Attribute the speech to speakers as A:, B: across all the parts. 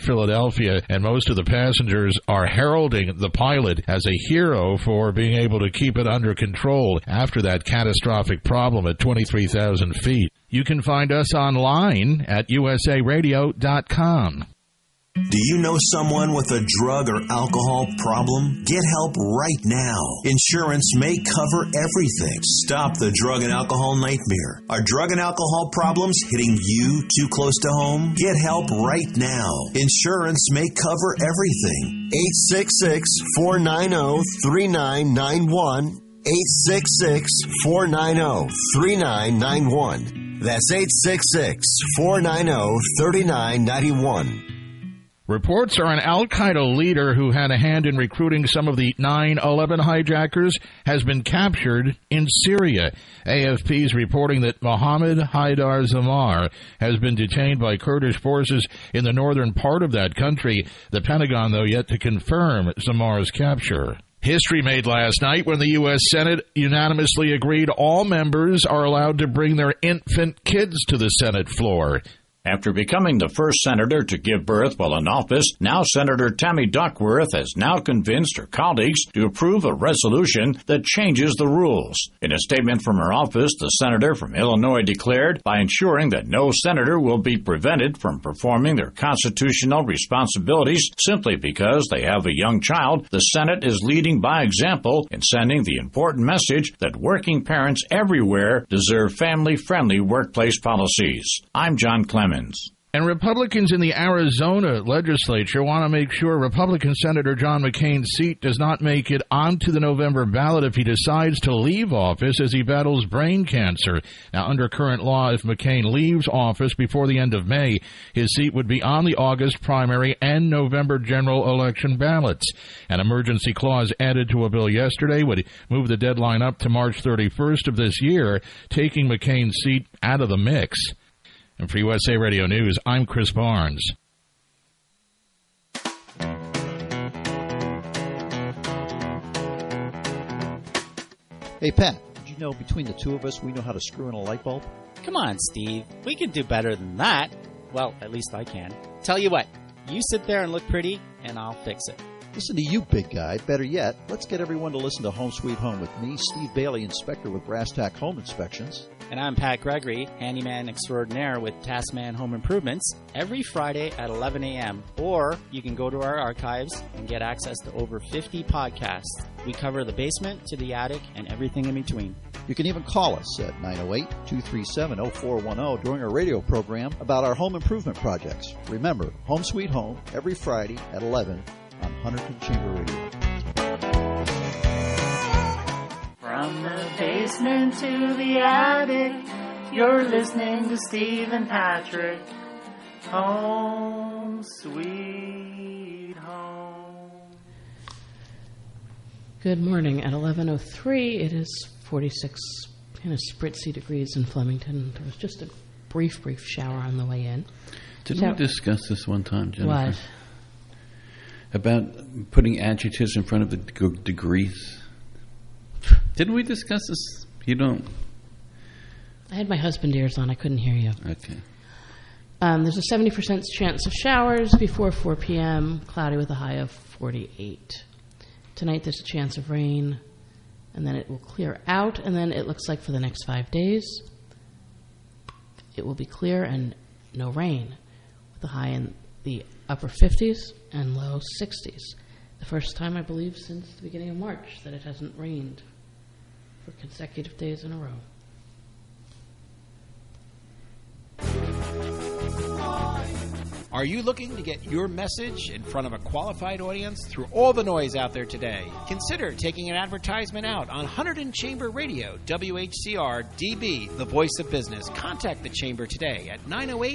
A: Philadelphia, and most of the passengers are heralding the pilot as a hero for being able to keep it under control after that catastrophic problem at 23,000 feet. You can find us online at usaradio.com.
B: Do you know someone with a drug or alcohol problem? Get help right now. Insurance may cover everything. Stop the drug and alcohol nightmare. Are drug and alcohol problems hitting you too close to home? Get help right now. Insurance may cover everything. 866-490-3991. 866-490-3991. That's 866-490-3991.
A: Reports are an al-Qaeda leader who had a hand in recruiting some of the 9/11 hijackers has been captured in Syria. AFP is reporting that Mohammed Haidar Zamar has been detained by Kurdish forces in the northern part of that country. The Pentagon, though, yet to confirm Zamar's capture. History made last night when the U.S. Senate unanimously agreed all members are allowed to bring their infant kids to the Senate floor.
C: After becoming the first senator to give birth while in office, now Senator Tammy Duckworth has now convinced her colleagues to approve a resolution that changes the rules. In a statement from her office, the senator from Illinois declared, by ensuring that no senator will be prevented from performing their constitutional responsibilities simply because they have a young child, the Senate is leading by example in sending the important message that working parents everywhere deserve family-friendly workplace policies. I'm John Clemens.
A: And Republicans in the Arizona legislature want to make sure Republican Senator John McCain's seat does not make it onto the November ballot if he decides to leave office as he battles brain cancer. Now, under current law, if McCain leaves office before the end of May, his seat would be on the August primary and November general election ballots. An emergency clause added to a bill yesterday would move the deadline up to March 31st of this year, taking McCain's seat out of the mix. And for USA Radio News, I'm Chris Barnes.
D: Hey, Pat, did you know between the two of us, we know how to screw in a light bulb?
E: Come on, Steve. We can do better than that. Well, at least I can. Tell you what, you sit there and look pretty, and I'll fix it.
D: Listen to you, big guy. Better yet, let's get everyone to listen to Home Sweet Home with me, Steve Bailey, inspector with Brass Tack Home Inspections.
E: And I'm Pat Gregory, handyman extraordinaire with Taskman Home Improvements, every Friday at 11 a.m. Or you can go to our archives and get access to over 50 podcasts. We cover the basement to the attic and everything in between.
D: You can even call us at 908-237-0410 during our radio program about our home improvement projects. Remember, Home Sweet Home, every Friday at 11 on Hunterton Chamber Radio.
F: From the basement to the attic, you're listening to Steve and Patrick. Home Sweet Home.
G: Good morning. At 11:03, it is 46 kind of spritzy degrees in Flemington. There was just a brief shower on the way in.
H: Didn't we discuss this one time, Jennifer?
G: What?
H: About putting adjectives in front of the degrees. Didn't we discuss this? You don't.
G: I had my husband ears on. I couldn't hear you.
H: Okay.
G: There's a 70% chance of showers before 4 p.m., cloudy with a high of 48. Tonight there's a chance of rain, and then it will clear out, and then it looks like for the next 5 days it will be clear and no rain, with a high in the upper 50s and low 60s. The first time, I believe, since the beginning of March that it hasn't rained for consecutive days in a row.
I: Are you looking to get your message in front of a qualified audience through all the noise out there today? Consider taking an advertisement out on Hunterton Chamber Radio, WHCR DB, the voice of business. Contact the Chamber today at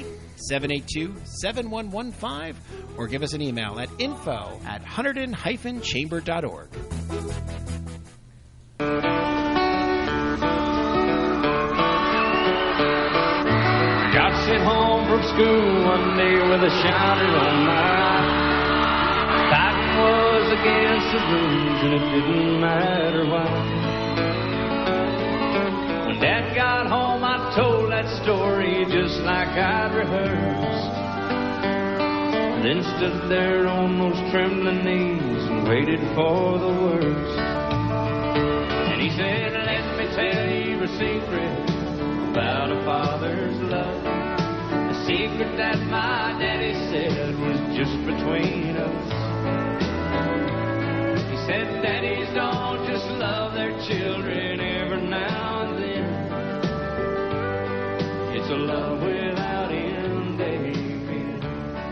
I: 908-782-7115 or give us an email at info@hunterton-chamber.org.
F: Got sent home from school one day with a shouter on my eye. Fighting was against the rules and it didn't matter why. When Dad got home I told that story just like I'd rehearsed. then stood there on those trembling knees and waited for the worst. And he said, let me tell you a secret about a father's love. The secret that my daddy said was just between us. He said, daddies don't just love their children every now and then. It's a love without end, amen.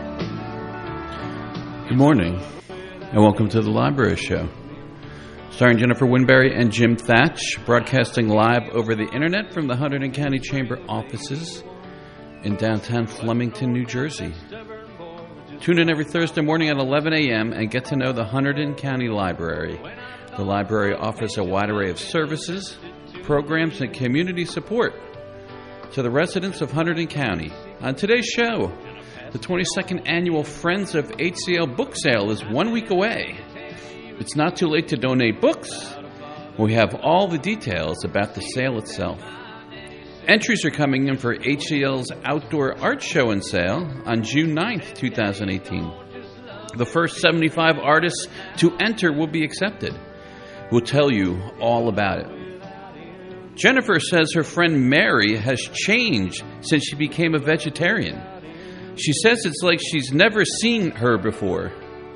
H: Good morning, and welcome to the Library Show. Starring Jennifer Winberry and Jim Thatch, broadcasting live over the internet from the Hunterdon County Chamber offices in downtown Flemington, New Jersey. Tune in every Thursday morning at 11 a.m. and get to know the Hunterdon County Library. The library offers a wide array of services, programs, and community support to the residents of Hunterdon County. On today's show, the 22nd annual Friends of HCL book sale is 1 week away. It's not too late to donate books. We have all the details about the sale itself. Entries are coming in for HCL's Outdoor Art Show and Sale on June 9th, 2018. The first 75 artists to enter will be accepted. We'll tell you all about it. Jennifer says her friend Mary has changed since she became a vegetarian. She says it's like she's never seen her before.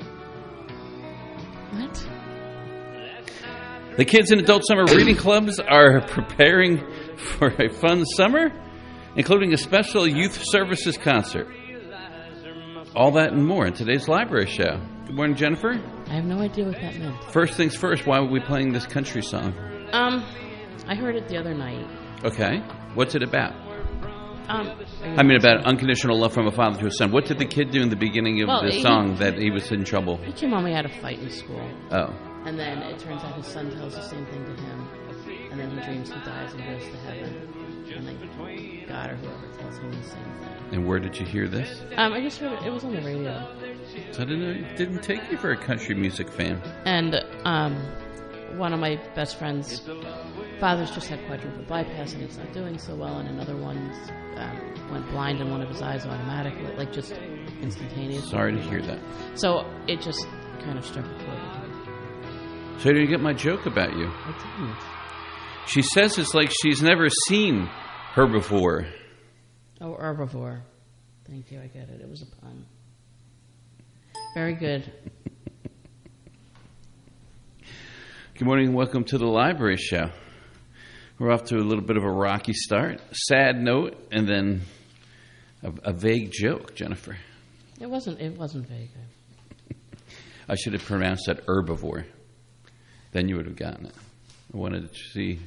G: What?
H: The kids in adult summer reading clubs are preparing for a fun summer, including a special youth services concert. All that and more in today's library show. Good morning, Jennifer.
G: I have no idea what that meant.
H: First things first, why were we playing this country song?
G: I heard it the other night.
H: Okay. What's it about? About unconditional love from a father to a son. What did the kid do in the beginning of the song that he was in trouble?
G: He came home, he had a fight in school.
H: Oh.
G: And then it turns out his son tells the same thing to him. And then he dreams he dies and goes to heaven. And then God or whoever tells him the same thing.
H: And where did you hear this?
G: I just heard it. It was on the radio.
H: So I didn't take you for a country music fan.
G: And one of my best friends' fathers just had quadruple bypass and he's not doing so well. And another one went blind in one of his eyes automatically, like just instantaneously.
H: Sorry to hear that.
G: So it just kind of struck a chord with him.
H: So did you get my joke about you?
G: I didn't.
H: She says it's like she's never seen her before.
G: Oh, herbivore. Thank you, I get it. It was a pun. Very good.
H: Good morning and welcome to the Library Show. We're off to a little bit of a rocky start. Sad note, and then a vague joke, Jennifer.
G: It wasn't vague.
H: I should have pronounced that herbivore. Then you would have gotten it. I wanted to see.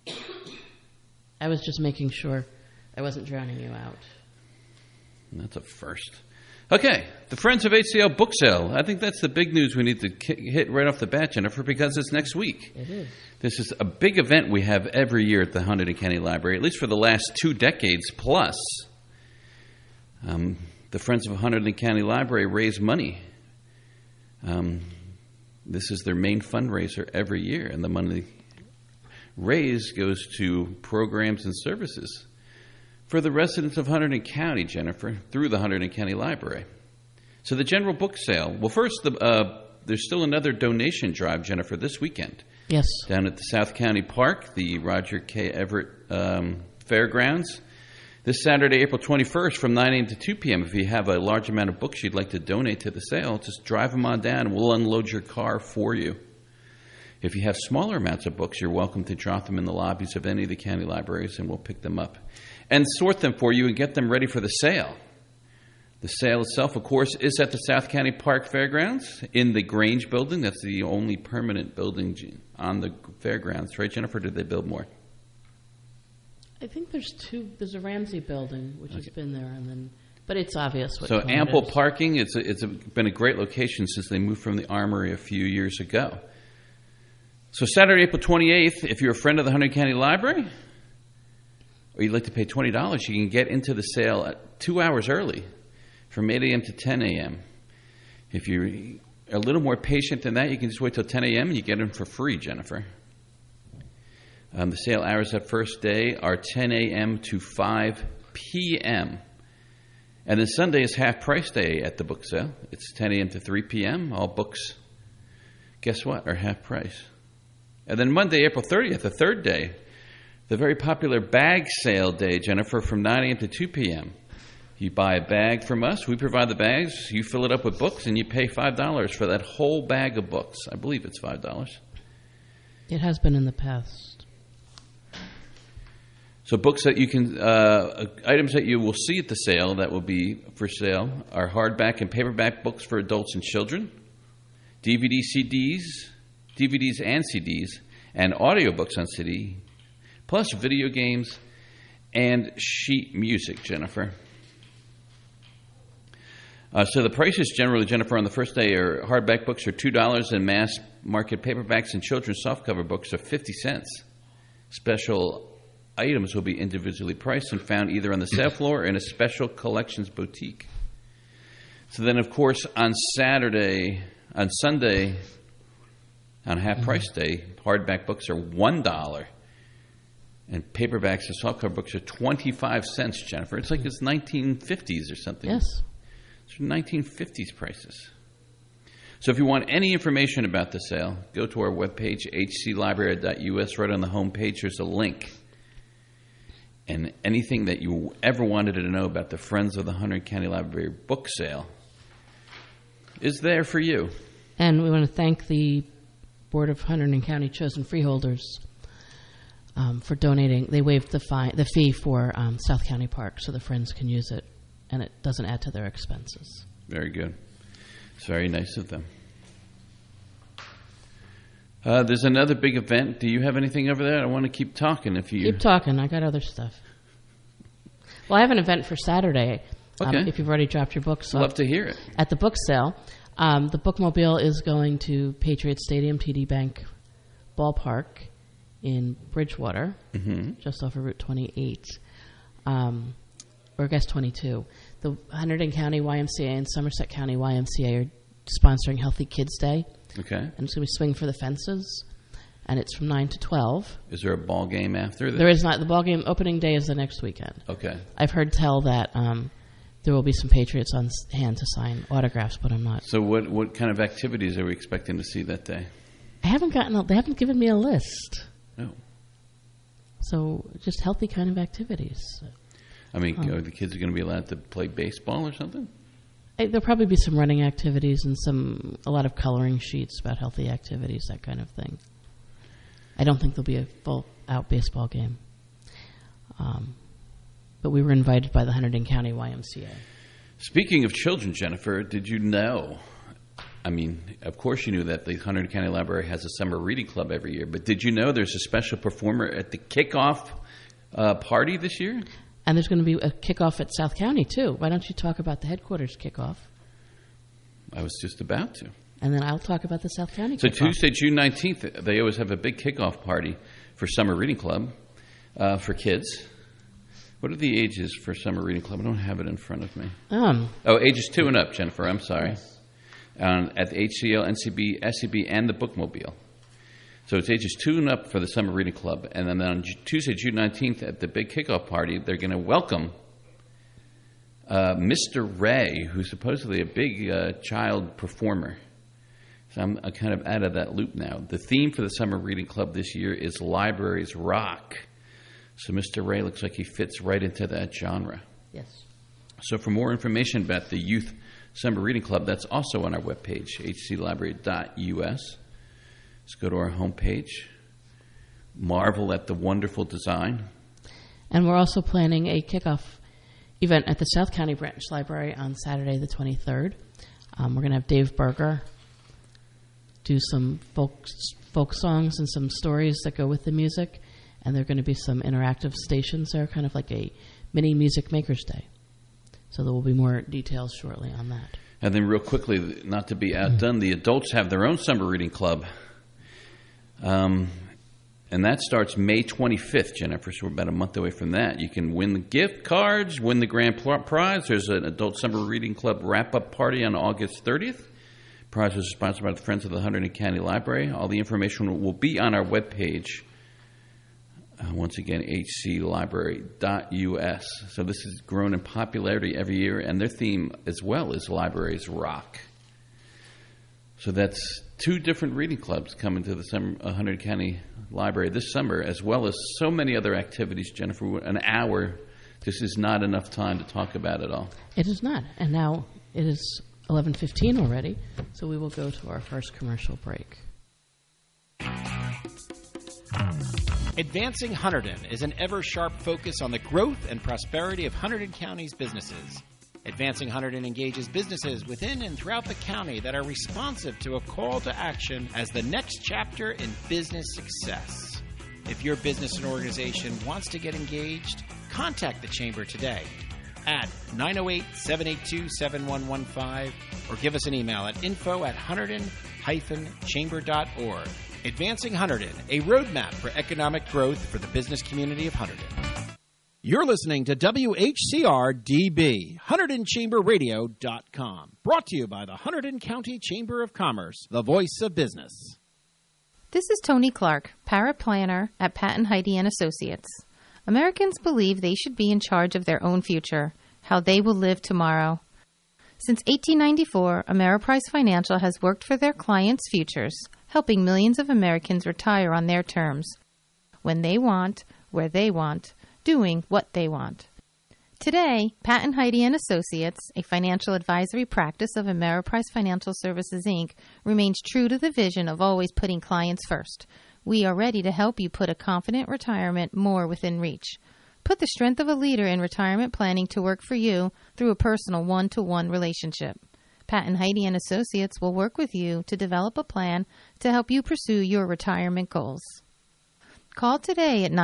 G: I was just making sure I wasn't drowning you out.
H: That's a first. Okay, the Friends of HCL book sale. I think that's the big news we need to hit right off the bat, Jennifer, because it's next week.
G: It is.
H: This is a big event we have every year at the Hunterdon County Library, at least for the last 2 decades plus. The Friends of Hunterdon County Library raise money. This is their main fundraiser every year, and the money raised goes to programs and services for the residents of Hunterdon County, Jennifer, through the Hunterdon County Library. So the general book sale. Well, first, there's still another donation drive, Jennifer, this weekend.
G: Yes.
H: Down at the South County Park, the Roger K. Everett Fairgrounds. This Saturday, April 21st, from 9 a.m. to 2 p.m. If you have a large amount of books you'd like to donate to the sale, just drive them on down and we'll unload your car for you. If you have smaller amounts of books, you're welcome to drop them in the lobbies of any of the county libraries and we'll pick them up and sort them for you and get them ready for the sale. The sale itself, of course, is at the South County Park Fairgrounds in the Grange building. That's the only permanent building on the fairgrounds. Right, Jennifer? Did they build more?
G: I think there's 2. There's a Ramsey building, which has been there, but it's obvious what.
H: So ample parking. It's been a great location since they moved from the Armory a few years ago. So Saturday, April 28th, if you're a friend of the Hunterdon County Library, or you'd like to pay $20, you can get into the sale at 2 hours early, from 8 a.m. to 10 a.m. If you're a little more patient than that, you can just wait till 10 a.m. and you get them for free, Jennifer. The sale hours that first day are 10 a.m. to 5 p.m. And then Sunday is half price day at the book sale. It's 10 a.m. to 3 p.m. All books, guess what, are half price. And then Monday, April 30th, the third day, the very popular bag sale day, Jennifer, from 9 a.m. to 2 p.m. You buy a bag from us, we provide the bags, you fill it up with books, and you pay $5 for that whole bag of books. I believe it's $5.
G: It has been in the past.
H: So books that you can, items that you will see at the sale that will be for sale are hardback and paperback books for adults and children, DVDs and CDs, and audiobooks on CD, plus video games and sheet music, Jennifer. So the prices generally, Jennifer, on the first day are hardback books are $2 and mass market paperbacks and children's softcover books are 50 cents. Special items will be individually priced and found either on the sale floor or in a special collections boutique. So then, of course, on Sunday, on half price day, hardback books are $1 and paperbacks and softcover books are 25 cents, Jennifer. It's like it's 1950s or something.
G: Yes.
H: It's from 1950s prices. So if you want any information about the sale, go to our webpage, hclibrary.us. Right on the home page, there's a link. And anything that you ever wanted to know about the Friends of the Hunterdon County Library book sale is there for you.
G: And we want to thank the Board of Hunterdon County Chosen Freeholders for donating. They waived the fee for South County Park so the Friends can use it, and it doesn't add to their expenses.
H: Very good. It's very nice of them. There's another big event. Do you have anything over there? I want to keep talking.
G: Keep talking. I got other stuff. Well, I have an event for Saturday.
H: Okay.
G: If you've already dropped your books off.
H: Love to hear it.
G: At the book sale, the bookmobile is going to Patriot Stadium, TD Bank Ballpark in Bridgewater, just off of Route 28, or I guess 22. The Hunterdon County YMCA and Somerset County YMCA are sponsoring Healthy Kids Day.
H: Okay.
G: And it's going to be Swing for the Fences, and it's from 9 to 12.
H: Is there a ball game after this?
G: There is not. The ball game opening day is the next weekend.
H: Okay.
G: I've heard tell that there will be some Patriots on hand to sign autographs, but I'm not.
H: So what kind of activities are we expecting to see that day?
G: They haven't given me a list.
H: No.
G: So just healthy kind of activities.
H: I mean, are the kids going to be allowed to play baseball or something?
G: There'll probably be some running activities and a lot of coloring sheets about healthy activities, that kind of thing. I don't think there'll be a full-out baseball game. But we were invited by the Hunterdon County YMCA.
H: Speaking of children, Jennifer, did you know, I mean, of course you knew that the Hunterdon County Library has a summer reading club every year, but did you know there's a special performer at the kickoff party this year?
G: And there's going to be a kickoff at South County, too. Why don't you talk about the headquarters kickoff?
H: I was just about to.
G: And then I'll talk about the South County
H: So
G: kickoff.
H: Tuesday, June 19th, they always have a big kickoff party for Summer Reading Club for kids. What are the ages for Summer Reading Club? I don't have it in front of me. Ages 2 and up, Jennifer. I'm sorry.
G: Yes.
H: At the HCL, NCB, SCB, and the Bookmobile. So it's ages 2 and up for the Summer Reading Club. And then on Tuesday, June 19th, at the big kickoff party, they're going to welcome Mr. Ray, who's supposedly a big child performer. So I'm kind of out of that loop now. The theme for the Summer Reading Club this year is Libraries Rock. So Mr. Ray looks like he fits right into that genre.
G: Yes.
H: So for more information about the Youth Summer Reading Club, that's also on our webpage, hclibrary.us. Let's go to our homepage. Marvel at the wonderful design.
G: And we're also planning a kickoff event at the South County Branch Library on Saturday the 23rd. We're going to have Dave Berger do some folk songs and some stories that go with the music. And there are going to be some interactive stations there, kind of like a mini Music Makers Day. So there will be more details shortly on that.
H: And then real quickly, not to be outdone, the adults have their own summer reading club. And that starts May 25th, Jennifer, so we're about a month away from that. You can win the gift cards, win the grand prize. There's an adult summer reading club wrap-up party on August 30th. Prize was sponsored by the Friends of the Hunterdon County Library. All the information will be on our webpage, Once again, hclibrary.us. So this has grown in popularity every year, and their theme as well is Libraries Rock. So that's 2 different reading clubs coming to the Hunterdon County Library this summer, as well as so many other activities. Jennifer, an hour, this is not enough time to talk about it all.
G: It is not. And now it is 11:15 already, so we will go to our first commercial break.
I: Advancing Hunterdon is an ever-sharp focus on the growth and prosperity of Hunterdon County's businesses. Advancing Hunterdon engages businesses within and throughout the county that are responsive to a call to action as the next chapter in business success. If your business and organization wants to get engaged, contact the Chamber today at 908-782-7115 or give us an email at info@hunterdon-chamber.org. Advancing Hunterdon, a roadmap for economic growth for the business community of Hunterdon. You're listening to WHCR-DB, HunterdonChamberRadio.com. Brought to you by the Hunterdon County Chamber of Commerce, the voice of business.
J: This is Tony Clark, paraplanner at Patton Heidi & Associates. Americans believe they should be in charge of their own future, how they will live tomorrow. Since 1894, Ameriprise Financial has worked for their clients' futures, helping millions of Americans retire on their terms, when they want, where they want, doing what they want. Today, Patton Heidi & Associates, a financial advisory practice of Ameriprise Financial Services, Inc., remains true to the vision of always putting clients first. We are ready to help you put a confident retirement more within reach. Put the strength of a leader in retirement planning to work for you through a personal one-to-one relationship. Patton Heidi & Associates will work with you to develop a plan to help you pursue your retirement goals. Call today at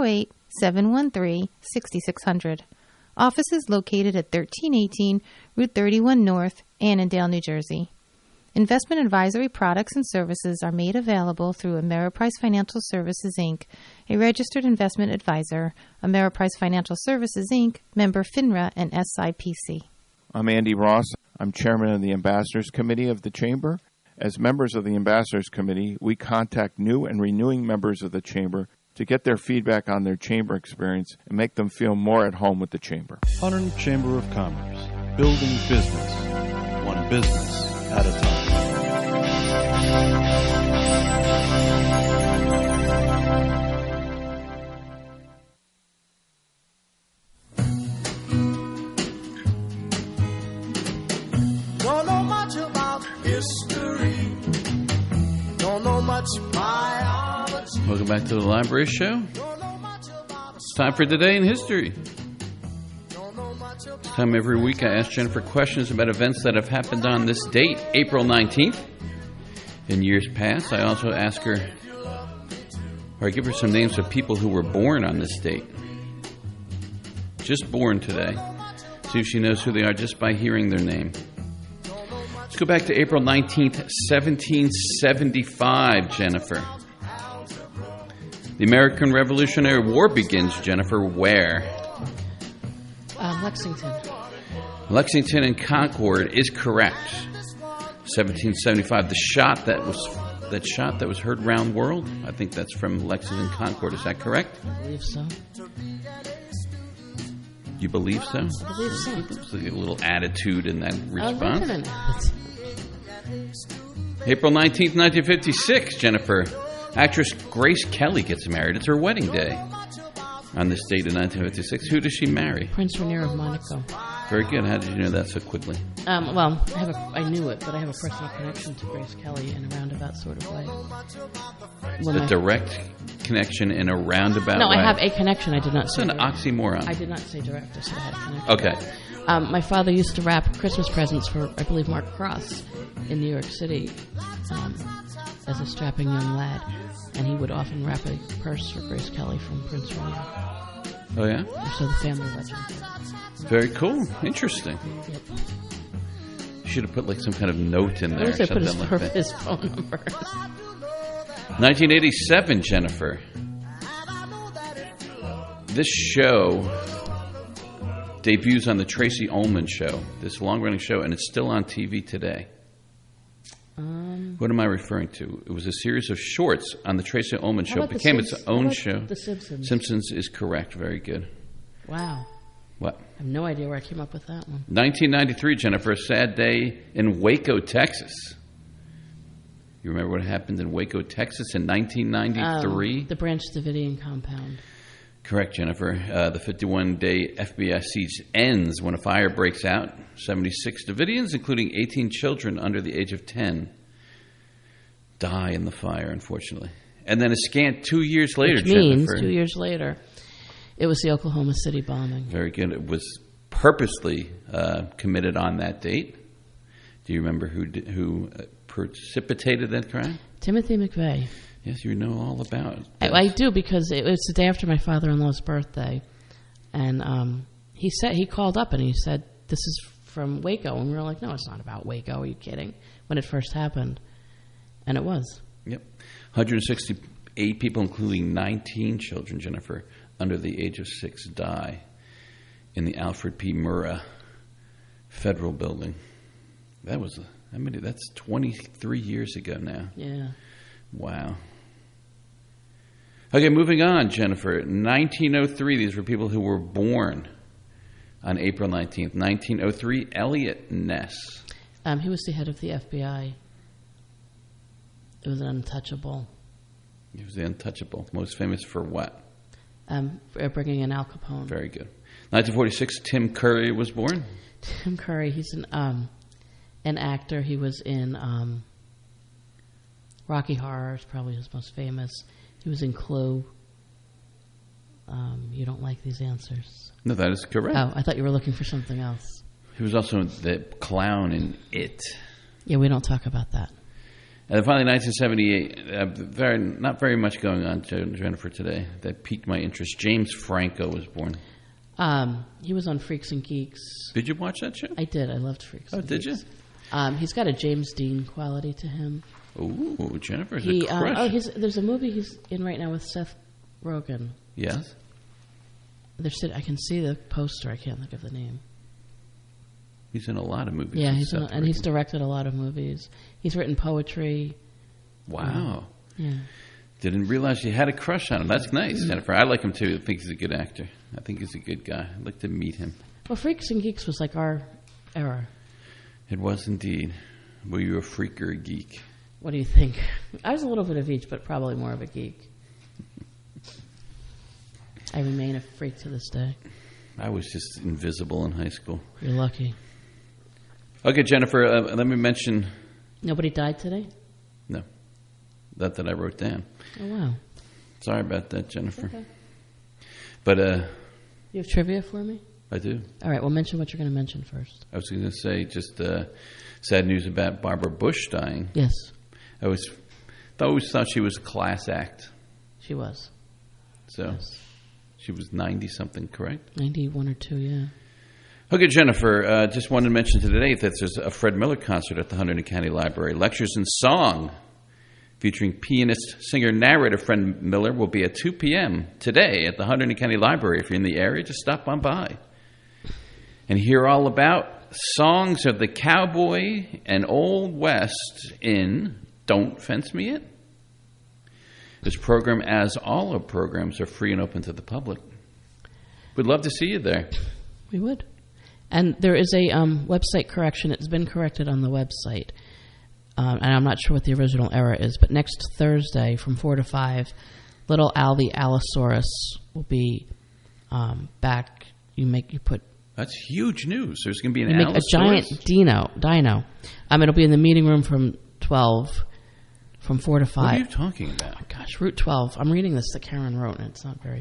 J: 908-713-6600. Office is located at 1318 Route 31 North, Annandale, New Jersey. Investment advisory products and services are made available through Ameriprise Financial Services, Inc., a registered investment advisor. Ameriprise Financial Services, Inc., member FINRA and SIPC.
K: I'm Andy Ross. I'm chairman of the Ambassadors Committee of the Chamber. As members of the Ambassadors Committee, we contact new and renewing members of the Chamber to get their feedback on their Chamber experience and make them feel more at home with the Chamber.
L: Hunterdon Chamber of Commerce, building business, one business at a time.
M: Don't know much about history. Don't know much biology.
H: Welcome back to the Library Show. It's time for Today in History. This time every week I ask Jennifer questions about events that have happened on this date, April 19th. In years past, I also ask her, or I give her some names of people who were born on this date. Just born today. See if she knows who they are just by hearing their name. Let's go back to April 19th, 1775, Jennifer. The American Revolutionary War begins, Jennifer, where?
G: Lexington.
H: Lexington and Concord is correct. 1775. The shot that was heard round world. I think that's from Lexington, Concord. Is that correct?
G: I believe so.
H: You believe so?
G: I believe so.
H: There's like a little attitude in that response.
G: Oh,
H: April 19th, 1956, Jennifer. Actress Grace Kelly gets married. It's her wedding day. On this date in 1956, who does she marry?
G: Prince Rainier of Monaco.
H: Very good. How did you know that so quickly?
G: Well, I knew it, but I have a personal connection to Grace Kelly in a roundabout sort of way.
H: A direct connection in a roundabout way?
G: No, I have a connection. I did not say
H: direct. It's an oxymoron.
G: I did not say direct. I said I had a connection.
H: Okay.
G: My father used to wrap Christmas presents for, I believe, Mark Cross in New York City as a strapping young lad. And he would often wrap a purse for Grace Kelly from Prince Rainier.
H: Oh, yeah?
G: Or so the family legend.
H: Very cool. Interesting.
G: Yep.
H: You should have put like some kind of note in there.
G: I put his phone number.
H: 1987, Jennifer. This show debuts on the Tracy Ullman Show, this long-running show, and it's still on TV today. What am I referring to? It was a series of shorts on the Tracy Ullman
G: How
H: Show. It
G: about
H: became
G: the
H: its
G: Simpsons?
H: own
G: How about
H: show.
G: The Simpsons.
H: Simpsons is correct. Very good.
G: Wow.
H: What?
G: I have no idea where I came up with that one.
H: 1993, Jennifer, a sad day in Waco, Texas. You remember what happened in Waco, Texas in 1993?
G: The Branch Davidian compound.
H: Correct, Jennifer. The 51-day FBI siege ends when a fire breaks out. 76 Davidians, including 18 children under the age of 10, die in the fire, unfortunately. And then a scant 2 years later,
G: Which means
H: Jennifer,
G: 2 years later, it was the Oklahoma City bombing.
H: very good. It was purposely committed on that date. Do you remember who precipitated that crime?
G: Timothy McVeigh.
H: Yes, you know all about it.
G: I do, because it was the day after my father-in-law's birthday, and he called up and he said, "This is from Waco," and we were like, "No, it's not about Waco. Are you kidding?" When it first happened, and it was.
H: Yep, 168 people, including 19 children, Jennifer, under the age of 6, die in the Alfred P. Murrah Federal Building. That's 23 years ago now.
G: Yeah.
H: Wow. Okay, moving on, Jennifer. 1903, these were people who were born on April 19th. 1903, Elliot Ness.
G: He was the head of the FBI. It was an untouchable.
H: He was the untouchable. Most famous for what?
G: For bringing in Al Capone.
H: Very good. 1946, Tim Curry was born.
G: Tim Curry, he's an actor. He was in Rocky Horror, is probably his most famous. He was in Clue. You don't like these answers.
H: No, that is correct.
G: Oh, I thought you were looking for something else.
H: He was also the clown in It.
G: Yeah, we don't talk about that.
H: And then finally, 1978, not very much going on, Jennifer, today. That piqued my interest. James Franco was born.
G: He was on Freaks and Geeks.
H: Did you watch that show?
G: I did. I loved Freaks and
H: did
G: Geeks.
H: you?
G: He's got a James Dean quality to him.
H: Ooh, Jennifer's a crush.
G: There's a movie he's in right now with Seth Rogen.
H: Yes?
G: I can see the poster. I can't think of the name.
H: He's in a lot of movies.
G: Yeah, he's directed a lot of movies. He's written poetry.
H: Wow.
G: Yeah.
H: Didn't realize you had a crush on him. That's nice, Jennifer. I like him too. I think he's a good actor. I think he's a good guy. I'd like to meet him.
G: Well, Freaks and Geeks was like our era.
H: It was indeed. Were you a freak or a geek?
G: What do you think? I was a little bit of each, but probably more of a geek. I remain a freak to this day.
H: I was just invisible in high school.
G: You're lucky.
H: Okay, Jennifer, let me mention...
G: Nobody died today?
H: No. Not that I wrote down.
G: Oh, wow.
H: Sorry about that, Jennifer.
G: Okay.
H: But,
G: you have trivia for me?
H: I do.
G: All right, well, mention what you're going to mention first.
H: I was going to say just sad news about Barbara Bush dying.
G: Yes.
H: I always thought she was a class act.
G: She was.
H: So, yes. She was 90-something, correct?
G: 91 or 2, yeah.
H: Okay, Jennifer, just wanted to mention today that there's a Fred Miller concert at the Hunterdon County Library. Lectures in Song featuring pianist, singer, narrator Fred Miller will be at 2 p.m. today at the Hunterdon County Library. If you're in the area, just stop on by and hear all about songs of the cowboy and Old West in Don't Fence Me In. This program, as all our programs, are free and open to the public. We'd love to see you there.
G: We would. And there is a website correction. It's been corrected on the website. And I'm not sure what the original error is, but next Thursday from 4 to 5, Little Al the Allosaurus will be back. You put...
H: That's huge news. There's going to be an
G: Allosaurus. A giant dino. It'll be in the meeting room from 12, from 4 to 5.
H: What are you talking about?
G: Oh, gosh, Route 12. I'm reading this that Karen wrote, and it's not very...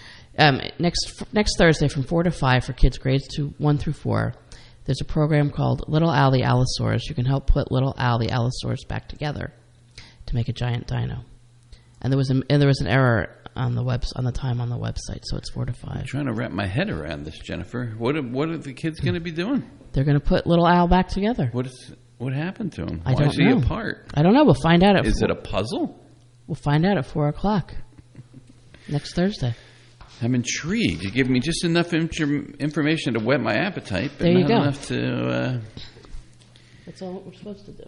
G: Next Thursday from 4 to 5 for kids grades 1 through 4, there's a program called Little Al the Allosaurus. You can help put Little Al the Allosaurus back together to make a giant dino. And there was an error on the time on the website, so it's 4 to 5.
H: I'm trying to wrap my head around this, Jennifer. What are the kids going to be doing?
G: They're going to put Little Al back together.
H: What happened to him?
G: I don't know.
H: Why is he apart?
G: I don't know. We'll find out.
H: Is it a puzzle?
G: We'll find out at 4 o'clock next Thursday.
H: I'm intrigued. You give me just enough information to whet my appetite, but
G: there you
H: not
G: go.
H: enough to...
G: That's all we're supposed to do.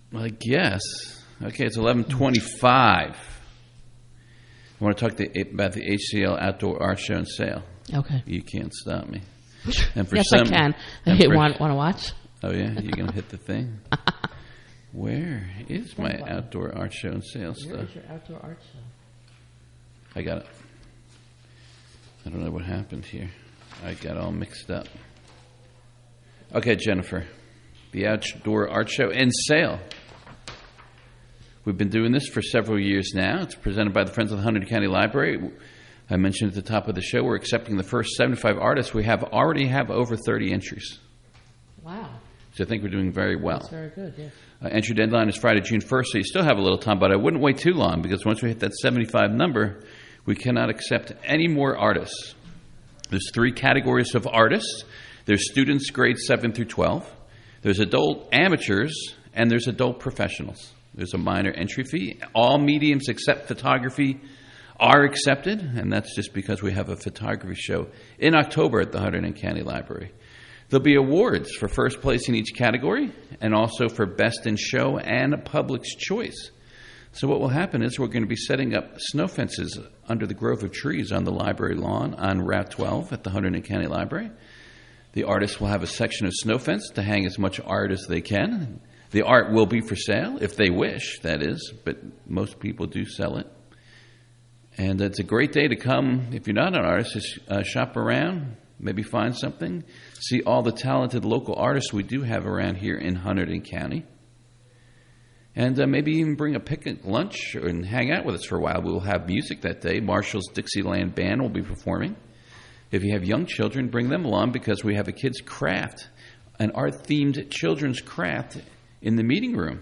H: I guess. Okay, it's 11:25. I want to talk about the HCL Outdoor Art Show and Sale.
G: Okay.
H: You can't stop me. And
G: yes, I can. Want to watch?
H: Oh, yeah? You're going to hit the thing? Where is my Outdoor Art Show and Sale stuff?
G: Where is your Outdoor Art Show?
H: I got it. I don't know what happened here. I got all mixed up. Okay, Jennifer. The Outdoor Art Show and Sale. We've been doing this for several years now. It's presented by the Friends of the Hunterdon County Library. I mentioned at the top of the show, we're accepting the first 75 artists. We already have over 30 entries.
G: Wow.
H: So I think we're doing very well.
G: That's very good, yes.
H: Entry deadline is Friday, June 1st, so you still have a little time, but I wouldn't wait too long because once we hit that 75 number, we cannot accept any more artists. There's 3 categories of artists. There's students grades 7 through 12. There's adult amateurs, and there's adult professionals. There's a minor entry fee. All mediums except photography are accepted, and that's just because we have a photography show in October at the Hunterdon County Library. There'll be awards for first place in each category and also for best in show and public's choice. So what will happen is we're going to be setting up snow fences under the grove of trees on the library lawn on Route 12 at the Hunterdon County Library. The artists will have a section of snow fence to hang as much art as they can. The art will be for sale, if they wish, that is, but most people do sell it. And it's a great day to come, if you're not an artist, to shop around, maybe find something, see all the talented local artists we do have around here in Hunterdon County. And maybe even bring a picnic lunch and hang out with us for a while. We will have music that day. Marshall's Dixieland Band will be performing. If you have young children, bring them along because we have a kids' craft, an art-themed children's craft in the meeting room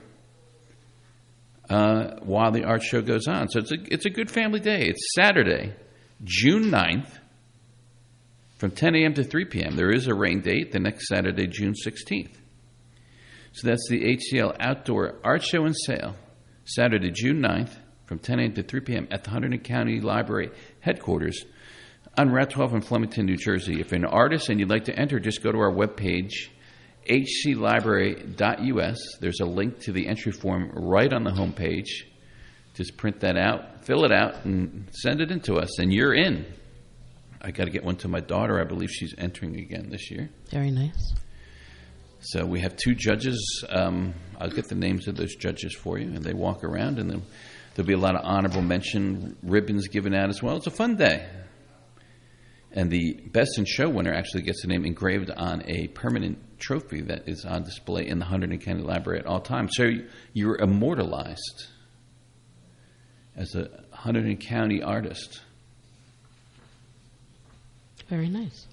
H: while the art show goes on. So it's a good family day. It's Saturday, June 9th, from 10 a.m. to 3 p.m. There is a rain date, the next Saturday, June 16th. So that's the HCL Outdoor Art Show and Sale, Saturday, June 9th, from 10 a.m. to 3 p.m. at the Hunterdon County Library headquarters on Route 12 in Flemington, New Jersey. If you're an artist and you'd like to enter, just go to our webpage, hclibrary.us. There's a link to the entry form right on the homepage. Just print that out, fill it out, and send it in to us, and you're in. I got to get one to my daughter. I believe she's entering again this year.
G: Very nice.
H: So we have 2 judges. I'll get the names of those judges for you, and they walk around, and then there'll be a lot of honorable mention ribbons given out as well. It's a fun day. And the Best in Show winner actually gets the name engraved on a permanent trophy that is on display in the Hunterdon County Library at all times. So you're immortalized as a Hunterdon County artist.
G: Very nice.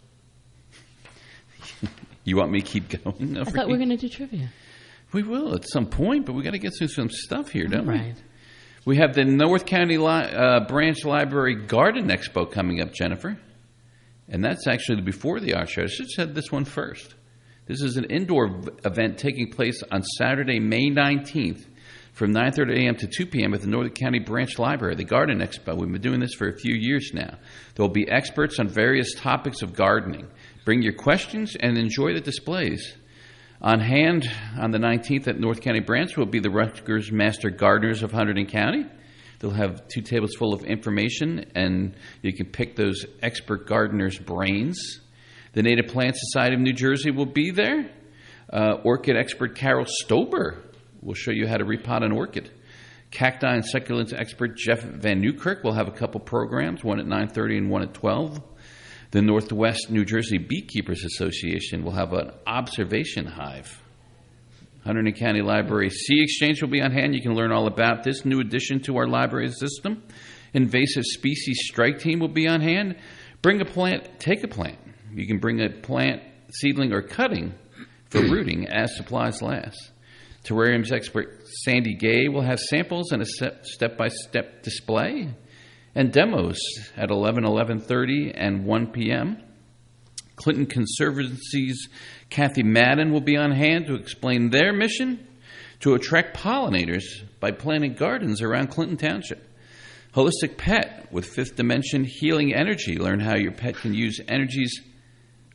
H: You want me to keep going?
G: I thought we were going to do trivia.
H: We will at some point, but we got to get through some stuff here, don't we?
G: Right.
H: We have the North County Branch Library Garden Expo coming up, Jennifer. And that's actually before the art show. I should have said this one first. This is an indoor event taking place on Saturday, May 19th from 9:30 a.m. to 2 p.m. at the North County Branch Library, the Garden Expo. We've been doing this for a few years now. There will be experts on various topics of gardening. Bring your questions and enjoy the displays. On hand on the 19th at North County Branch will be the Rutgers Master Gardeners of Hunterdon County. They'll have 2 tables full of information, and you can pick those expert gardeners' brains. The Native Plant Society of New Jersey will be there. Orchid expert Carol Stober will show you how to repot an orchid. Cacti and succulents expert Jeff Van Newkirk will have a couple programs, one at 9:30 and one at 12. The Northwest New Jersey Beekeepers Association will have an observation hive. Hunterdon County Library Sea Exchange will be on hand. You can learn all about this new addition to our library system. Invasive Species Strike Team will be on hand. Bring a plant, take a plant. You can bring a plant, seedling, or cutting for rooting as supplies last. Terrariums expert Sandy Gay will have samples and a step-by-step display and demos at 11:30 and 1 p.m. Clinton Conservancy's Kathy Madden will be on hand to explain their mission to attract pollinators by planting gardens around Clinton Township. Holistic Pet with Fifth Dimension Healing Energy. Learn how your pet can use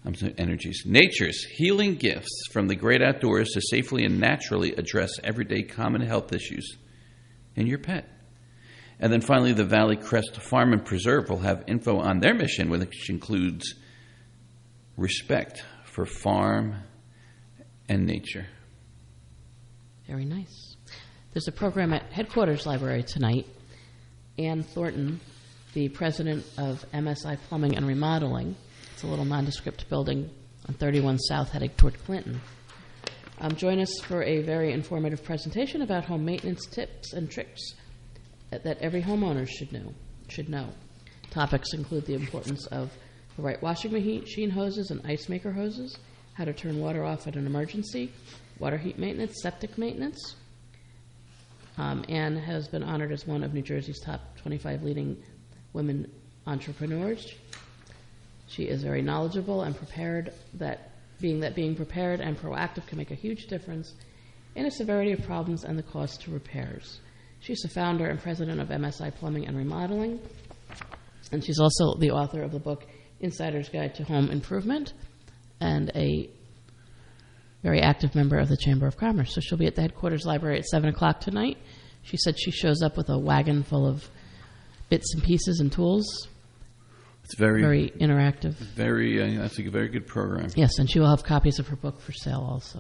H: Energies. Nature's healing gifts from the great outdoors to safely and naturally address everyday common health issues in your pet. And then finally, the Valley Crest Farm and Preserve will have info on their mission, which includes respect for farm and nature.
G: Very nice. There's a program at Headquarters Library tonight. Ann Thornton, the president of MSI Plumbing and Remodeling. It's a little nondescript building on 31 South heading toward Clinton. Join us for a very informative presentation about home maintenance tips and tricks that every homeowner should know. Topics include the importance of the right washing machine hoses and ice maker hoses, how to turn water off at an emergency, water heat maintenance, septic maintenance. Anne has been honored as one of New Jersey's top 25 leading women entrepreneurs. She is very knowledgeable and prepared, being prepared and proactive can make a huge difference in a severity of problems and the cost to repairs. She's the founder and president of MSI Plumbing and Remodeling, and she's also the author of the book Insider's Guide to Home Improvement and a very active member of the Chamber of Commerce. So she'll be at the Headquarters Library at 7 o'clock tonight. She said she shows up with a wagon full of bits and pieces and tools.
H: It's very
G: interactive.
H: That's a very good program.
G: Yes, and she will have copies of her book for sale also.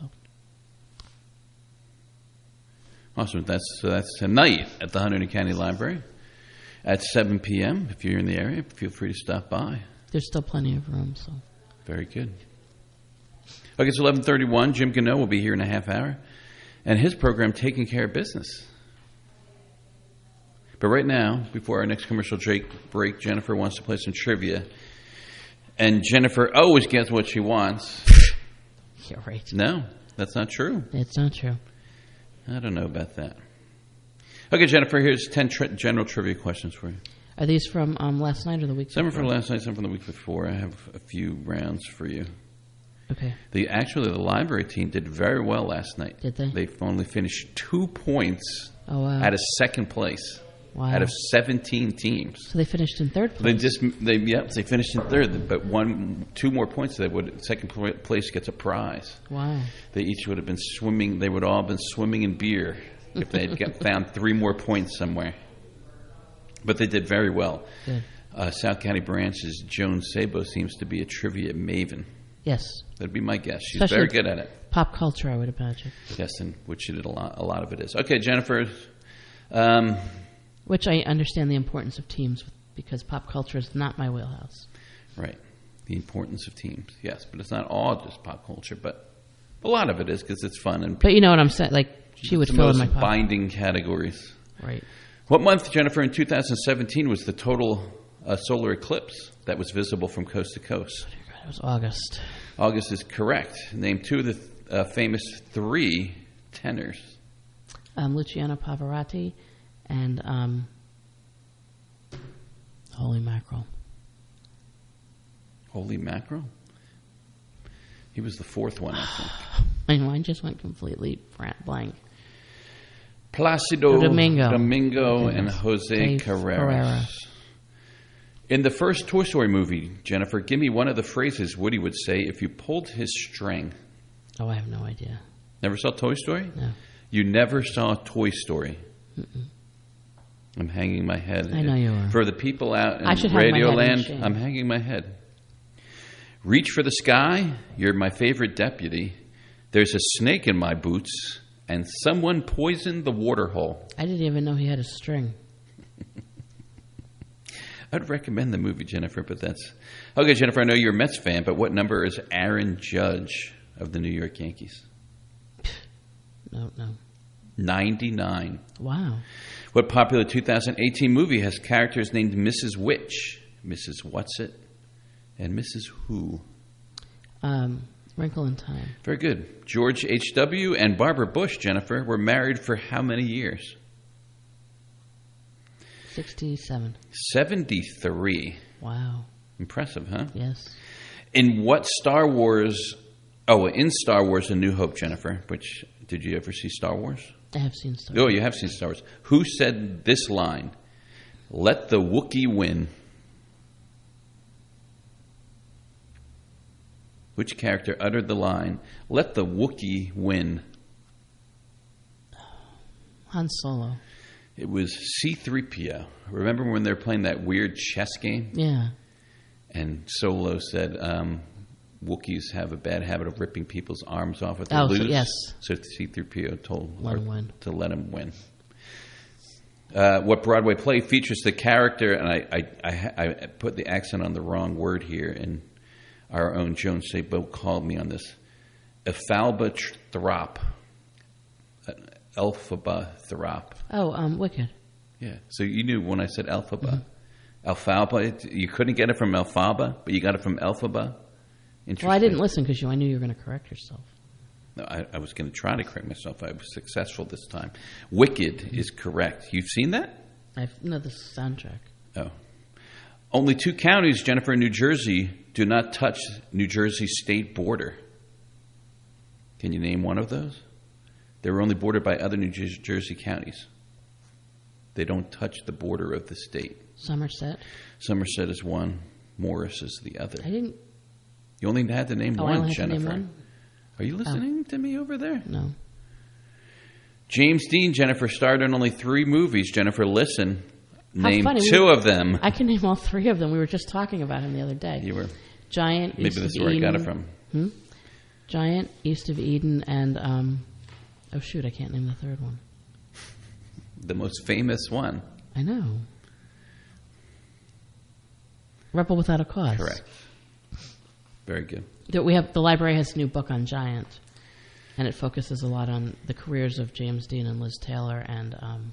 H: Awesome. That's tonight at the Hunterdon County Library at 7 p.m. If you're in the area, feel free to stop by.
G: There's still plenty of room. So
H: very good. Okay, it's 11:31. Jim Gano will be here in a half hour, and his program, Taking Care of Business. But right now, before our next commercial break, Jennifer wants to play some trivia. And Jennifer always gets what she wants.
G: You're right.
H: No, that's not true.
G: It's not true.
H: I don't know about that. Okay, Jennifer, here's 10 general trivia questions for you.
G: Are these from last night or the week before?
H: Some are from last night, some from the week before. I have a few rounds for you.
G: Okay.
H: The library team did very well last night.
G: Did they?
H: They only finished 2 points
G: out
H: of second place.
G: Wow.
H: Out of 17 teams.
G: So they finished in third place.
H: They finished in third, but 2 more points. Second place gets a prize.
G: Wow.
H: They each would have been swimming. They would all have been swimming in beer if they had found 3 more points somewhere. But they did very well.
G: Good.
H: South County Branch's Joan Sabo seems to be a trivia maven.
G: Yes.
H: That'd be my guess. She's
G: Especially
H: very good at it.
G: Pop culture, I would imagine.
H: Yes, and which she did a lot of it is. Okay, Jennifer.
G: Which I understand the importance of teams because pop culture is not my wheelhouse.
H: Right. The importance of teams, yes. But it's not all just pop culture, but a lot of it is because it's fun.
G: But you know what I'm saying? Like, she would fill in my pop.
H: Binding categories.
G: Right.
H: What month, Jennifer, in 2017 was the total solar eclipse that was visible from coast to coast?
G: Oh, dear God, it was August.
H: August is correct. Name 2 of the famous 3 tenors.
G: Luciano Pavarotti and Holy Mackerel.
H: Holy Mackerel? He was the 4th one, I think.
G: My mind just went completely blank.
H: Placido
G: Domingo
H: and Jose Carreras. In the first Toy Story movie, Jennifer, give me one of the phrases Woody would say if you pulled his string.
G: Oh, I have no idea.
H: Never saw Toy Story?
G: No.
H: You never saw Toy Story?
G: Mm-mm.
H: I'm hanging my head.
G: I know you are.
H: For the people out in
G: Radio
H: Radioland, I'm hanging my head. Reach for the sky. You're my favorite deputy. There's a snake in my boots. And someone poisoned the water hole.
G: I didn't even know he had a string.
H: I'd recommend the movie, Jennifer, but that's... Okay, Jennifer, I know you're a Mets fan, but what number is Aaron Judge of the New York Yankees?
G: No.
H: 99.
G: Wow.
H: What popular 2018 movie has characters named Mrs. Which, Mrs. What's-It, and Mrs. Who?
G: Wrinkle in Time.
H: Very good. George H.W. and Barbara Bush, Jennifer, were married for how many years?
G: 67.
H: 73.
G: Wow.
H: Impressive, huh?
G: Yes.
H: In what Star Wars... Oh, in Star Wars A New Hope, Jennifer, which... Did you ever see Star Wars?
G: I have seen Star Wars.
H: Oh, you have seen Star Wars. Who said this line? Let the Wookiee win. Which character uttered the line, "Let the Wookiee win"?
G: Han Solo.
H: It was C-3PO. Remember when they were playing that weird chess game?
G: Yeah.
H: And Solo said Wookiees have a bad habit of ripping people's arms off if they lose.
G: Yes.
H: So C-3PO told
G: let him win.
H: to let him win. What Broadway play features the character, and I put the accent on the wrong word here, and our own Joan Sabo called me on this. Elphaba Throp. Elphaba Throp.
G: Oh, Wicked.
H: Yeah. So you knew when I said Elphaba. Elphaba, you couldn't get it from Elphaba, but you got it from Elphaba?
G: Well, I didn't listen because I knew you were going to correct yourself.
H: No, I was going to try to correct myself. I was successful this time. Wicked is correct. You've seen that?
G: No, the soundtrack.
H: Oh. Only 2 counties, Jennifer and New Jersey, do not touch New Jersey's state border. Can you name one of those? They were only bordered by other New Jersey counties. They don't touch the border of the state.
G: Somerset.
H: Somerset is one. Morris is the other.
G: I didn't.
H: You only had to name one,
G: I only had
H: Jennifer.
G: to name one?
H: Are you listening to me over there?
G: No.
H: James Dean, Jennifer, starred in only 3 movies. Jennifer, listen. Name
G: funny.
H: 2 of them.
G: I can name all 3 of them. We were just talking about him the other day.
H: You were.
G: Giant.
H: Maybe
G: East
H: this is
G: of
H: where
G: Eden.
H: I got it from.
G: Giant, East of Eden, and oh shoot, I can't name the third one.
H: The most famous one.
G: I know. Rebel Without a Cause.
H: Correct. Very good.
G: The library has a new book on Giant, and it focuses a lot on the careers of James Dean and Liz Taylor and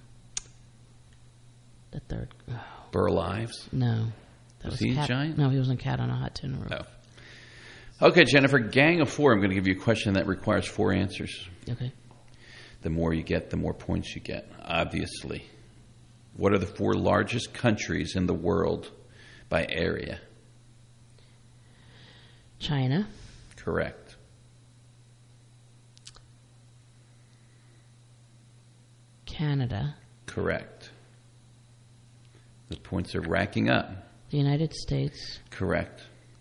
G: the third. Oh.
H: Burl Ives?
G: No.
H: Was he a Giant?
G: No, he was in Cat on a Hot Tin Roof.
H: Oh. Okay, Jennifer, Gang of 4. I'm going to give you a question that requires 4 answers.
G: Okay.
H: The more you get, the more points you get, obviously. What are the 4 largest countries in the world by area?
G: China.
H: Correct.
G: Canada.
H: Correct. The points are racking up.
G: The United States.
H: Correct.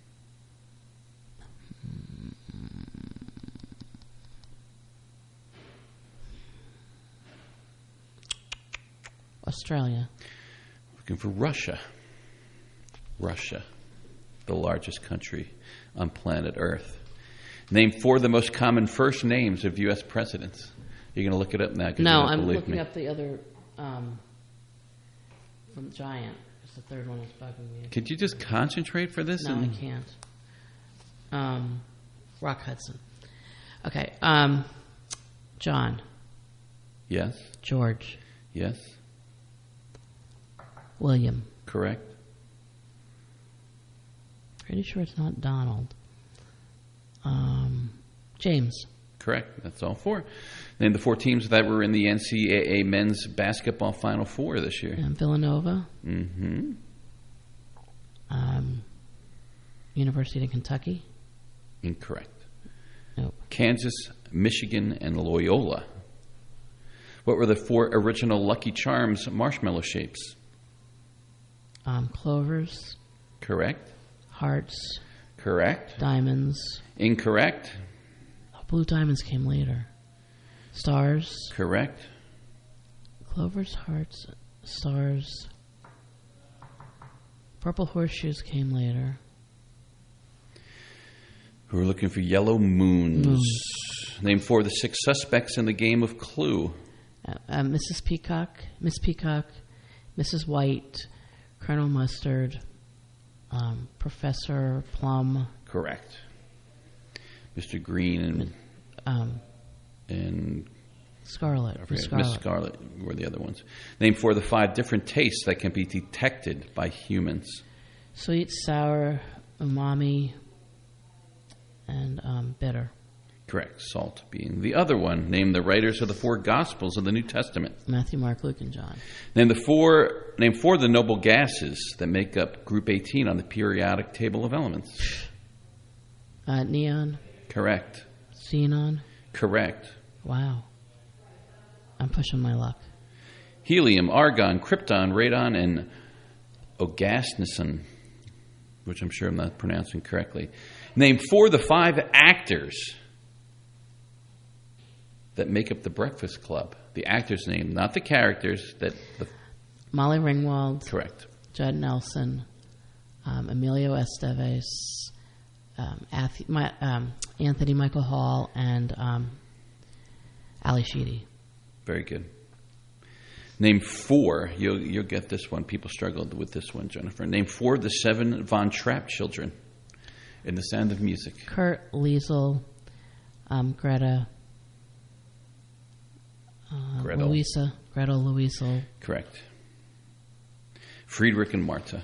G: Australia.
H: Looking for Russia. Russia, the largest country on planet Earth. Name 4 of the most common first names of U.S. presidents. You're going to look it up now?
G: No, I'm looking up the other from Giant. It's the third one that's bugging me.
H: Could you just concentrate for this?
G: No, I can't. Rock Hudson. Okay. John.
H: Yes.
G: George.
H: Yes.
G: William.
H: Correct.
G: Pretty sure it's not Donald. James.
H: Correct. That's all 4. Name the 4 teams that were in the NCAA men's basketball Final Four this year.
G: And Villanova.
H: Mm-hmm.
G: University of Kentucky.
H: Incorrect.
G: Nope.
H: Kansas, Michigan, and Loyola. What were the 4 original Lucky Charms marshmallow shapes?
G: Clovers.
H: Correct.
G: Hearts.
H: Correct.
G: Diamonds.
H: Incorrect.
G: Blue diamonds came later. Stars.
H: Correct.
G: Clovers, hearts, stars. Purple horseshoes came later.
H: We're looking for yellow moons. Name 4 of the 6 suspects in the game of Clue.
G: Mrs. Peacock, Miss Peacock, Mrs. White, Colonel Mustard, Professor Plum.
H: Correct. Mr. Green and
G: Scarlet.
H: Miss Scarlet were the other ones. Name 4 of the 5 different tastes that can be detected by humans.
G: Sweet, sour, umami, and bitter.
H: Correct. Salt being the other one. Name the writers of the 4 Gospels of the New Testament.
G: Matthew, Mark, Luke, and John.
H: Name 4 of the noble gases that make up Group 18 on the periodic table of elements.
G: Neon.
H: Correct.
G: Xenon.
H: Correct.
G: Wow. I'm pushing my luck.
H: Helium, argon, krypton, radon, and ogasnison, which I'm sure I'm not pronouncing correctly. Name 4 of the 5 actors that make up the Breakfast Club. The actors' name, not the characters.
G: Molly Ringwald.
H: Correct.
G: Judd Nelson. Emilio Estevez. Anthony Michael Hall. And Ali Sheedy.
H: Very good. Name 4. You'll get this one. People struggled with this one, Jennifer. Name 4 of the 7 Von Trapp children in The Sound of Music.
G: Kurt Liesel, Greta,
H: Gretel.
G: Gretel Luisel.
H: Correct. Friedrich and Marta.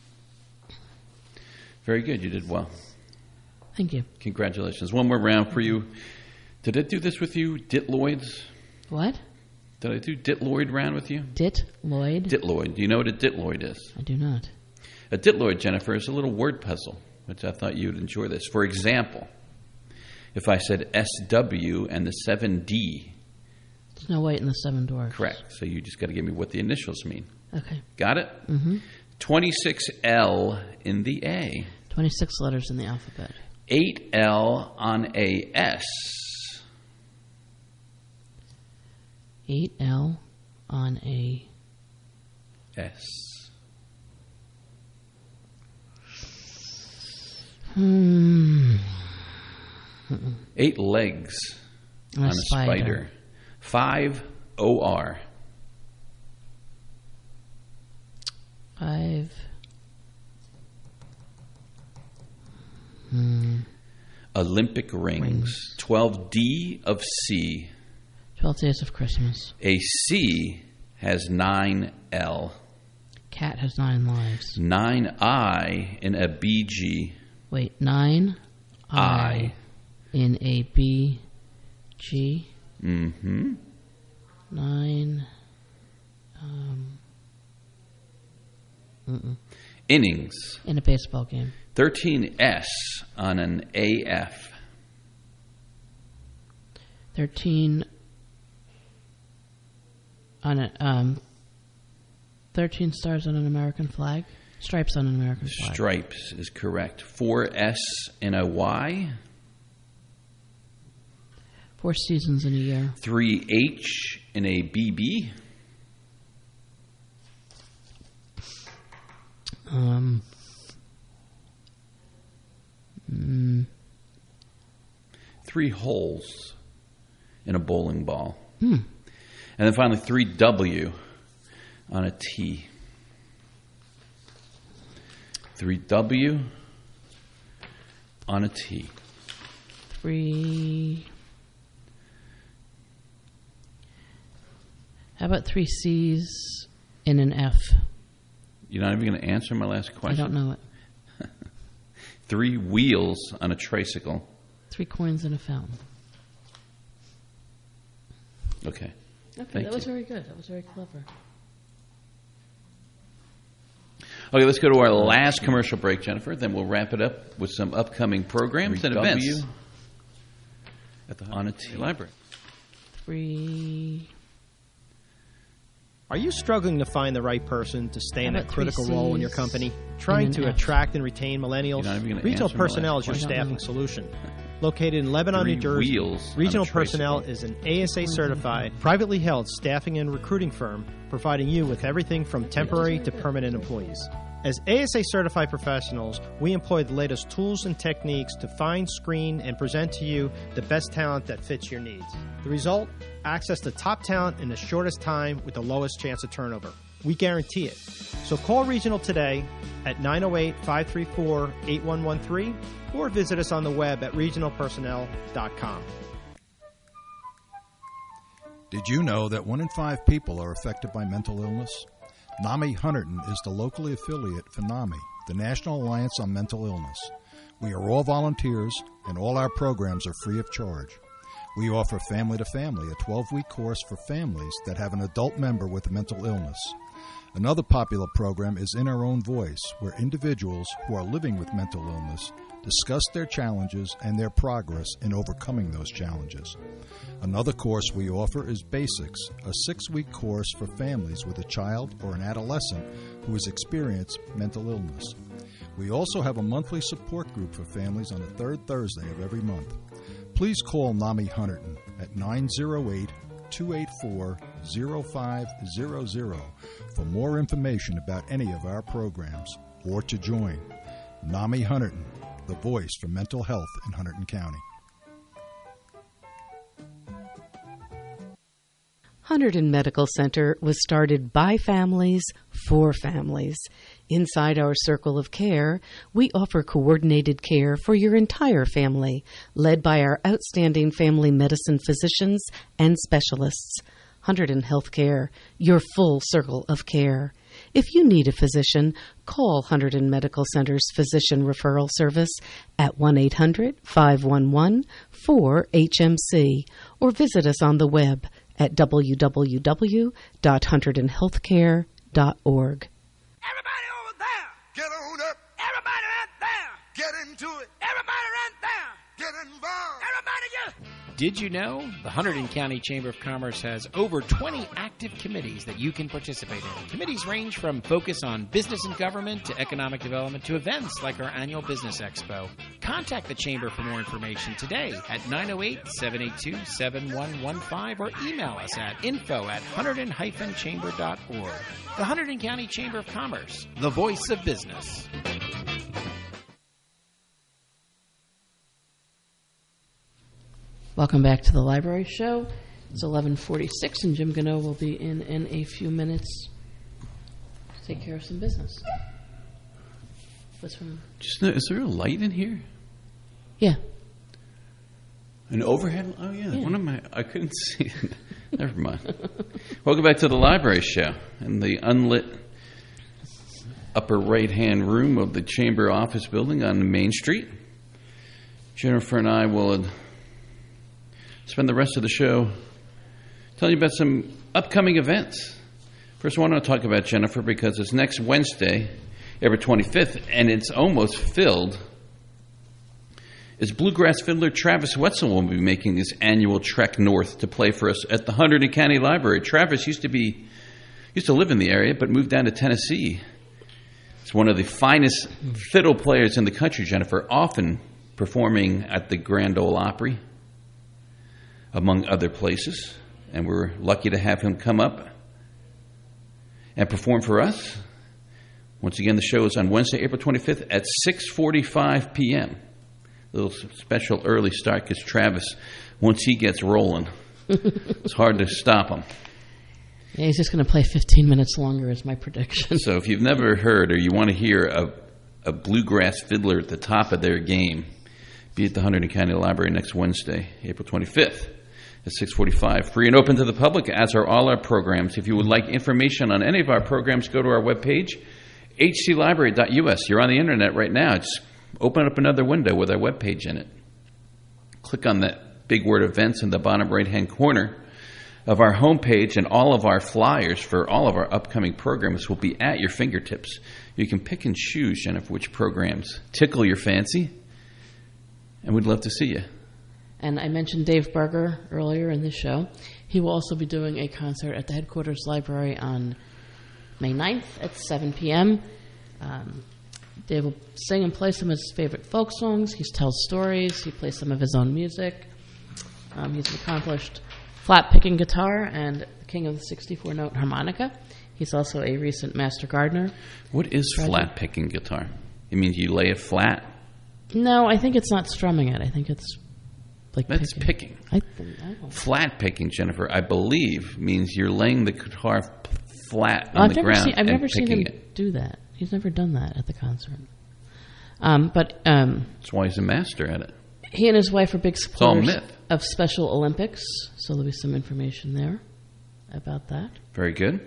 H: Very good. You did well.
G: Thank you.
H: Congratulations. One more round for you. Did I do this with you? Ditloids?
G: What?
H: Did I do Ditloid round with you?
G: Ditloid?
H: Ditloid. Do you know what a ditloid is?
G: I do not.
H: A ditloid, Jennifer, is a little word puzzle, which I thought you would enjoy this. For example, if I said SW and the 7D.
G: Snow White and the Seven Dwarfs.
H: Correct. So you just got to give me what the initials mean.
G: Okay.
H: Got it?
G: Mm-hmm.
H: 26L in the A.
G: 26 letters in the alphabet.
H: 8L on a S.
G: 8L on a
H: S. 8 legs
G: on a spider.
H: 5 OR.
G: 5.
H: Olympic rings. 12 D of C.
G: 12 Days of Christmas.
H: A C has 9 L.
G: Cat has 9 lives.
H: 9 I in a BG.
G: Wait, 9 I in a BG.
H: Mm-hmm.
G: 9
H: innings.
G: In a baseball game.
H: 13 S on an AF.
G: 13 on a 13 stars on an American flag. Stripes on an American flag.
H: Stripes is correct. 4 S in a Y.
G: 4 seasons in a year.
H: 3 H in a BB. 3 holes in a bowling ball. And then finally 3 W on a T. 3 W on a T.
G: 3. How about 3 C's in an F?
H: You're not even going to answer my last question?
G: I don't know it.
H: 3 wheels on a tricycle.
G: 3 coins in a fountain.
H: Okay.
G: Okay, that was very good. That was very clever.
H: Okay, let's go to our last commercial break, Jennifer. Then we'll wrap it up with some upcoming programs and events at the Onity Library.
G: 3.
N: Are you struggling to find the right person to stay in that critical role in your company?
G: C's
N: Trying to
G: and an F.
N: attract and retain millennials? Regional Personnel is your staffing solution. Located in Lebanon, New Jersey, Regional Personnel is an ASA-certified, privately held staffing and recruiting firm providing you with everything from temporary to permanent employees. As ASA-certified professionals, we employ the latest tools and techniques to find, screen, and present to you the best talent that fits your needs. The result? Access to top talent in the shortest time with the lowest chance of turnover. We guarantee it. So call Regional today at 908-534-8113 or visit us on the web at regionalpersonnel.com.
O: Did you know that 1 in 5 people are affected by mental illness? NAMI Hunterdon is the locally affiliate for NAMI, the National Alliance on Mental Illness. We are all volunteers, and all our programs are free of charge. We offer Family to Family, a 12-week course for families that have an adult member with a mental illness. Another popular program is In Our Own Voice, where individuals who are living with mental illness discuss their challenges and their progress in overcoming those challenges. Another course we offer is Basics, a 6-week course for families with a child or an adolescent who has experienced mental illness. We also have a monthly support group for families on the third Thursday of every month. Please call NAMI Hunterdon at 908-284-0500 for more information about any of our programs or to join. NAMI Hunterdon, the voice for mental health in Hunterdon County.
P: Hunterdon Medical Center was started by families for families. Inside our circle of care, we offer coordinated care for your entire family, led by our outstanding family medicine physicians and specialists. Hunterdon Healthcare, your full circle of care. If you need a physician, call Hunterdon Medical Center's Physician Referral Service at 1-800-511-4HMC or visit us on the web at www.hunterdonhealthcare.org.
M: Everybody over there, get on up. Everybody right there, get into it. Everybody right there, get involved. Everybody just...
I: Did you know the Hunterdon County Chamber of Commerce has over 20 active committees that you can participate in? Committees range from focus on business and government to economic development to events like our annual Business Expo. Contact the Chamber for more information today at 908-782-7115 or email us at info@hunterdon-chamber.org. The Hunterdon County Chamber of Commerce, the voice of business.
G: Welcome back to the Library Show. It's 11:46, and Jim Gano will be in a few minutes to take care of some business. What's from?
H: Just is there a light in here?
G: Yeah.
H: An overhead? Oh yeah. One of my I couldn't see it. Never mind. Welcome back to the Library Show in the unlit upper right-hand room of the Chamber office building on Main Street. Jennifer and I will spend the rest of the show telling you about some upcoming events. First, I want to talk about Jennifer because it's next Wednesday, April 25th, and it's almost filled. Is bluegrass fiddler Travis Wetzel will be making his annual trek north to play for us at the Hunterdon County Library. Travis used to live in the area, but moved down to Tennessee. He's one of the finest fiddle players in the country, Jennifer, often performing at the Grand Ole Opry, among other places, and we're lucky to have him come up and perform for us. Once again, the show is on Wednesday, April 25th at 6:45 p.m. A little special early start because Travis, once he gets rolling, it's hard to stop him.
G: Yeah, he's just going to play 15 minutes longer is my prediction.
H: So if you've never heard or you want to hear a bluegrass fiddler at the top of their game, be at the Hunterdon County Library next Wednesday, April 25th. At 6:45, free and open to the public, as are all our programs. If you would like information on any of our programs, go to our webpage, hclibrary.us. You're on the internet right now. Just open up another window with our webpage in it. Click on that big word events in the bottom right-hand corner of our homepage, and all of our flyers for all of our upcoming programs will be at your fingertips. You can pick and choose, Jennifer, which programs tickle your fancy, and we'd love to see you.
G: And I mentioned Dave Berger earlier in this show. He will also be doing a concert at the headquarters library on May 9th at 7 p.m. Dave will sing and play some of his favorite folk songs. He tells stories. He plays some of his own music. He's an accomplished flat-picking guitar and king of the 64-note harmonica. He's also a recent master gardener.
H: What is flat-picking guitar? It means you lay it flat?
G: No, I think it's not strumming it. I think it's like
H: that's picking. Flat picking, Jennifer, I believe, means you're laying the guitar flat on the ground.
G: I've never seen him do that. He's never done that at the concert. That's
H: why he's a master at it.
G: He and his wife are big supporters of Special Olympics, so there'll be some information there about that.
H: Very good.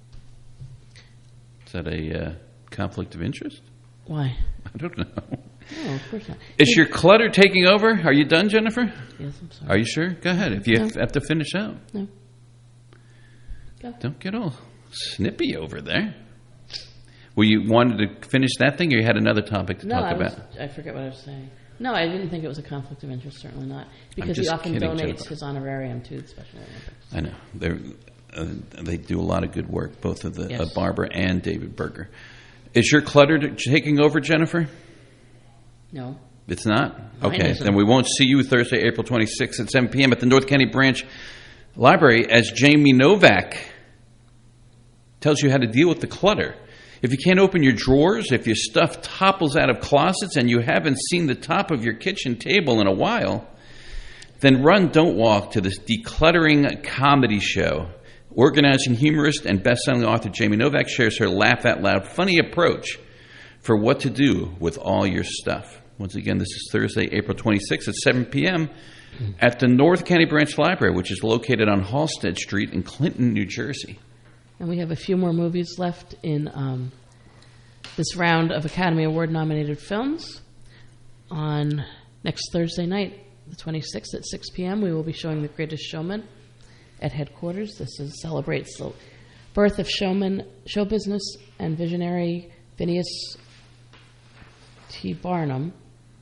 H: Is that a conflict of interest?
G: Why?
H: I don't know.
G: No, of course not.
H: Is your clutter taking over? Are you done, Jennifer?
G: Yes, I'm sorry.
H: Are you sure? Go ahead. If you have to finish up.
G: No. Go.
H: Don't get all snippy over there. Well, you wanted to finish that thing, or you had another topic to talk about?
G: I forget what I was saying. No, I didn't think it was a conflict of interest, certainly not. Because he often donates his honorarium to the Special Olympics.
H: I know. They do a lot of good work, both of the Barbara and David Berger. Is your clutter taking over, Jennifer?
G: No.
H: It's not?
G: Mine
H: Okay,
G: isn't.
H: then we won't see you Thursday, April 26th at 7 p.m. at the North County Branch Library as Jamie Novak tells you how to deal with the clutter. If you can't open your drawers, if your stuff topples out of closets and you haven't seen the top of your kitchen table in a while, then run, don't walk to this decluttering comedy show. Organizing humorist and best-selling author Jamie Novak shares her laugh-out-loud funny approach for what to do with all your stuff. Once again, this is Thursday, April 26th at 7 p.m. at the North County Branch Library, which is located on Halsted Street in Clinton, New Jersey.
G: And we have a few more movies left in this round of Academy Award-nominated films. On next Thursday night, the 26th at 6 p.m., we will be showing The Greatest Showman at headquarters. This celebrates the birth of showman, show business, and visionary Phineas T. Barnum,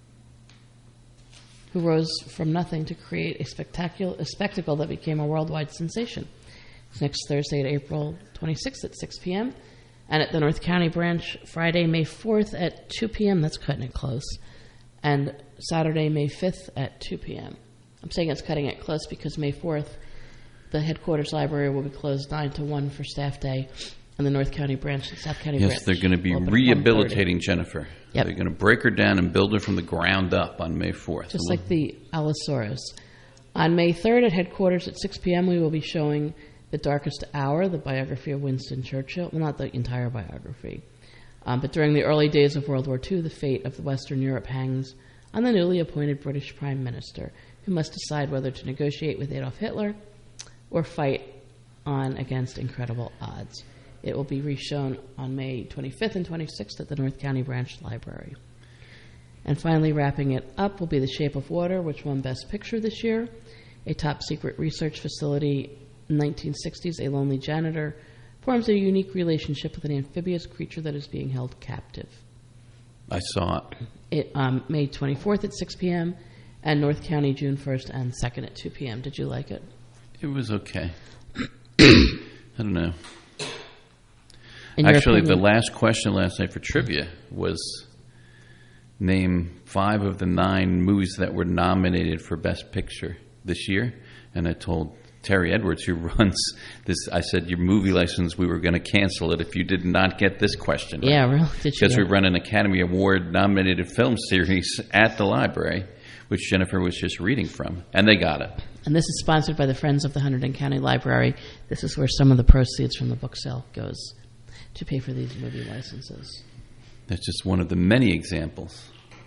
G: who rose from nothing to create a spectacle that became a worldwide sensation. It's next Thursday, April 26th at 6 p.m., and at the North County Branch, Friday, May 4th at 2 p.m. That's cutting it close. And Saturday, May 5th at 2 p.m. I'm saying it's cutting it close because May 4th, the headquarters library will be closed 9 to 1 for staff day, and the North County Branch and South County Branch.
H: Yes, they're going to be
G: open at
H: rehabilitating Jennifer.
G: Yep.
H: They're going to break her down and build her from the ground up on May 4th.
G: Just like the Allosaurus. On May 3rd at headquarters at 6 p.m., we will be showing The Darkest Hour, the biography of Winston Churchill. Well, not the entire biography. But during the early days of World War II, the fate of Western Europe hangs on the newly appointed British Prime Minister, who must decide whether to negotiate with Adolf Hitler or fight on against incredible odds. It will be reshown on May 25th and 26th at the North County Branch Library. And finally, wrapping it up will be The Shape of Water, which won Best Picture this year. A top-secret research facility in the 1960s, a lonely janitor forms a unique relationship with an amphibious creature that is being held captive.
H: I saw it.
G: May 24th at 6 p.m., and North County June 1st and 2nd at 2 p.m. Did you like it?
H: It was okay. I don't know. Actually, the last question last night for trivia was name 5 of the 9 movies that were nominated for Best Picture this year. And I told Terry Edwards, who runs this, I said, your movie license, we were going to cancel it if you did not get this question right.
G: Yeah, really?
H: Because we run an Academy Award-nominated film series at the library, which Jennifer was just reading from, and they got it.
G: And this is sponsored by the Friends of the Hunterdon County Library. This is where some of the proceeds from the book sale goes to pay for these movie licenses.
H: That's just one of the many examples.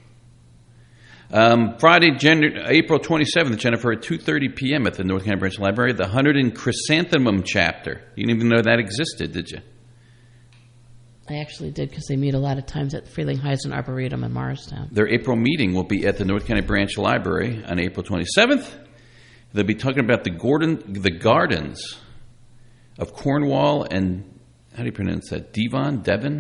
H: Friday, April 27th, Jennifer, at 2:30 p.m. at the North County Branch Library, the Hunterdon Chrysanthemum chapter. You didn't even know that existed, did you?
G: I actually did, because they meet a lot of times at Frelinghuysen Arboretum in Morristown.
H: Their April meeting will be at the North County Branch Library on April 27th. They'll be talking about the gardens of Cornwall and, how do you pronounce that? Devon?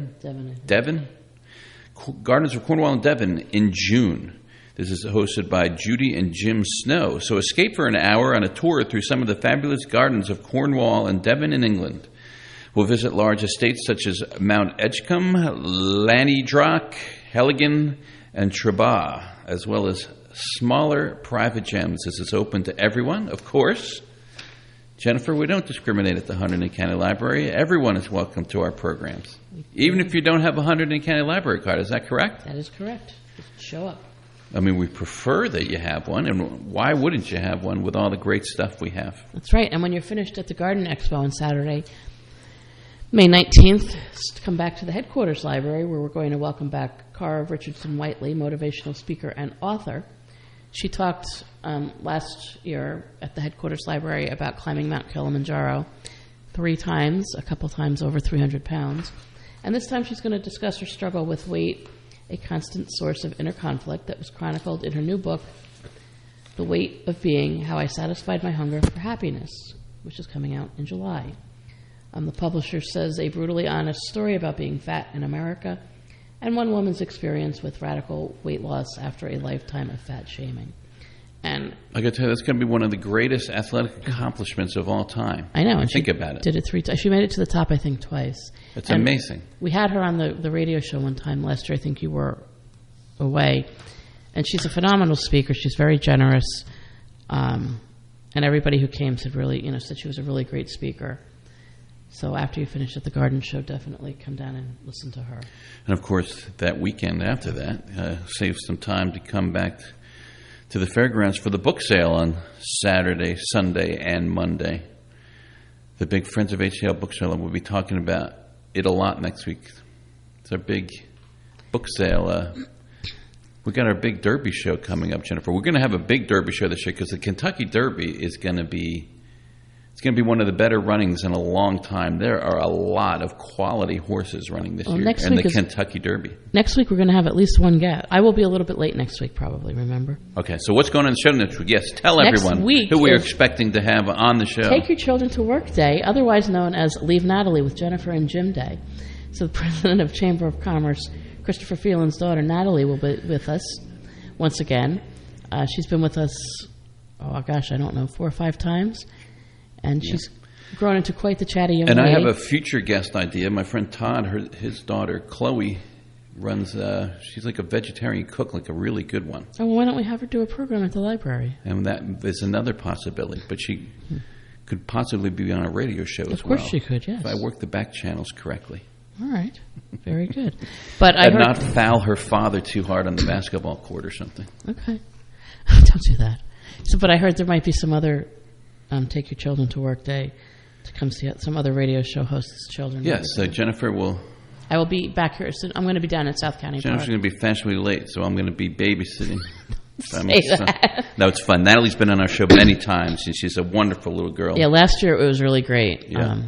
H: Gardens of Cornwall and Devon in June. This is hosted by Judy and Jim Snow. So escape for an hour on a tour through some of the fabulous gardens of Cornwall and Devon in England. We'll visit large estates such as Mount Edgecombe, Llanidroch, Heligan, and Trebaugh, as well as smaller private gems. This is open to everyone, of course. Jennifer, we don't discriminate at the Hunterdon County Library. Everyone is welcome to our programs, even if you don't have a Hunterdon County Library card. Is that correct?
G: That is correct. Just show up.
H: I mean, we prefer that you have one, and why wouldn't you have one with all the great stuff we have?
G: That's right. And when you're finished at the Garden Expo on Saturday, May 19th, come back to the headquarters library, where we're going to welcome back Cara Richardson Whiteley, motivational speaker and author. She talked last year at the headquarters library about climbing Mount Kilimanjaro 3 times, a couple times over 300 pounds. And this time she's going to discuss her struggle with weight, a constant source of inner conflict that was chronicled in her new book, The Weight of Being, How I Satisfied My Hunger for Happiness, which is coming out in July. The publisher says a brutally honest story about being fat in America and one woman's experience with radical weight loss after a lifetime of fat shaming. And
H: I got to tell you, that's going to be one of the greatest athletic accomplishments of all time.
G: I know. And
H: think about it.
G: Did it 3 times. She made it to the top, I think, twice.
H: It's amazing.
G: We had her on the radio show one time, Lester. I think you were away. And she's a phenomenal speaker. She's very generous. And everybody who came said said she was a really great speaker. So after you finish at the Garden Show, definitely come down and listen to her.
H: And, of course, that weekend after that, save some time to come back to the fairgrounds for the book sale on Saturday, Sunday, and Monday. The big Friends of HCL book sale, we'll be talking about it a lot next week. It's our big book sale. We got our big Derby show coming up, Jennifer. We're going to have a big Derby show this year because the Kentucky Derby is going to be one of the better runnings in a long time. There are a lot of quality horses running this year in the Kentucky Derby.
G: Next week we're going to have at least one guest. I will be a little bit late next week, probably, remember?
H: Okay, so what's going on in the show next week? Yes, tell everyone who we're expecting to have on the show.
G: Take Your Children to Work Day, otherwise known as Leave Natalie with Jennifer and Jim Day. So the president of Chamber of Commerce, Christopher Phelan's daughter, Natalie, will be with us once again. She's been with us, 4 or 5 times. And she's grown into quite the chatty young lady.
H: And I have a future guest idea. My friend Todd, his daughter, Chloe, runs, she's like a vegetarian cook, like a really good one.
G: Oh, well, why don't we have her do a program at the library?
H: And that is another possibility. But she could possibly be on a radio show as well.
G: Of course she could, yes.
H: If I work the back channels correctly.
G: All right. Very good. But
H: and not foul her father too hard on the basketball court or something.
G: Okay. Don't do that. But I heard there might be some other Take Your Children to Work Day to come see some other radio show hosts' children.
H: Yes, so Jennifer will...
G: I will be back here soon. I'm going to be down at South County Park.
H: Jennifer's going to be fashionably late, so I'm going to be babysitting.
G: No,
H: it's fun. Natalie's been on our show many times, and she's a wonderful little girl.
G: Yeah, last year it was really great.
H: Yeah.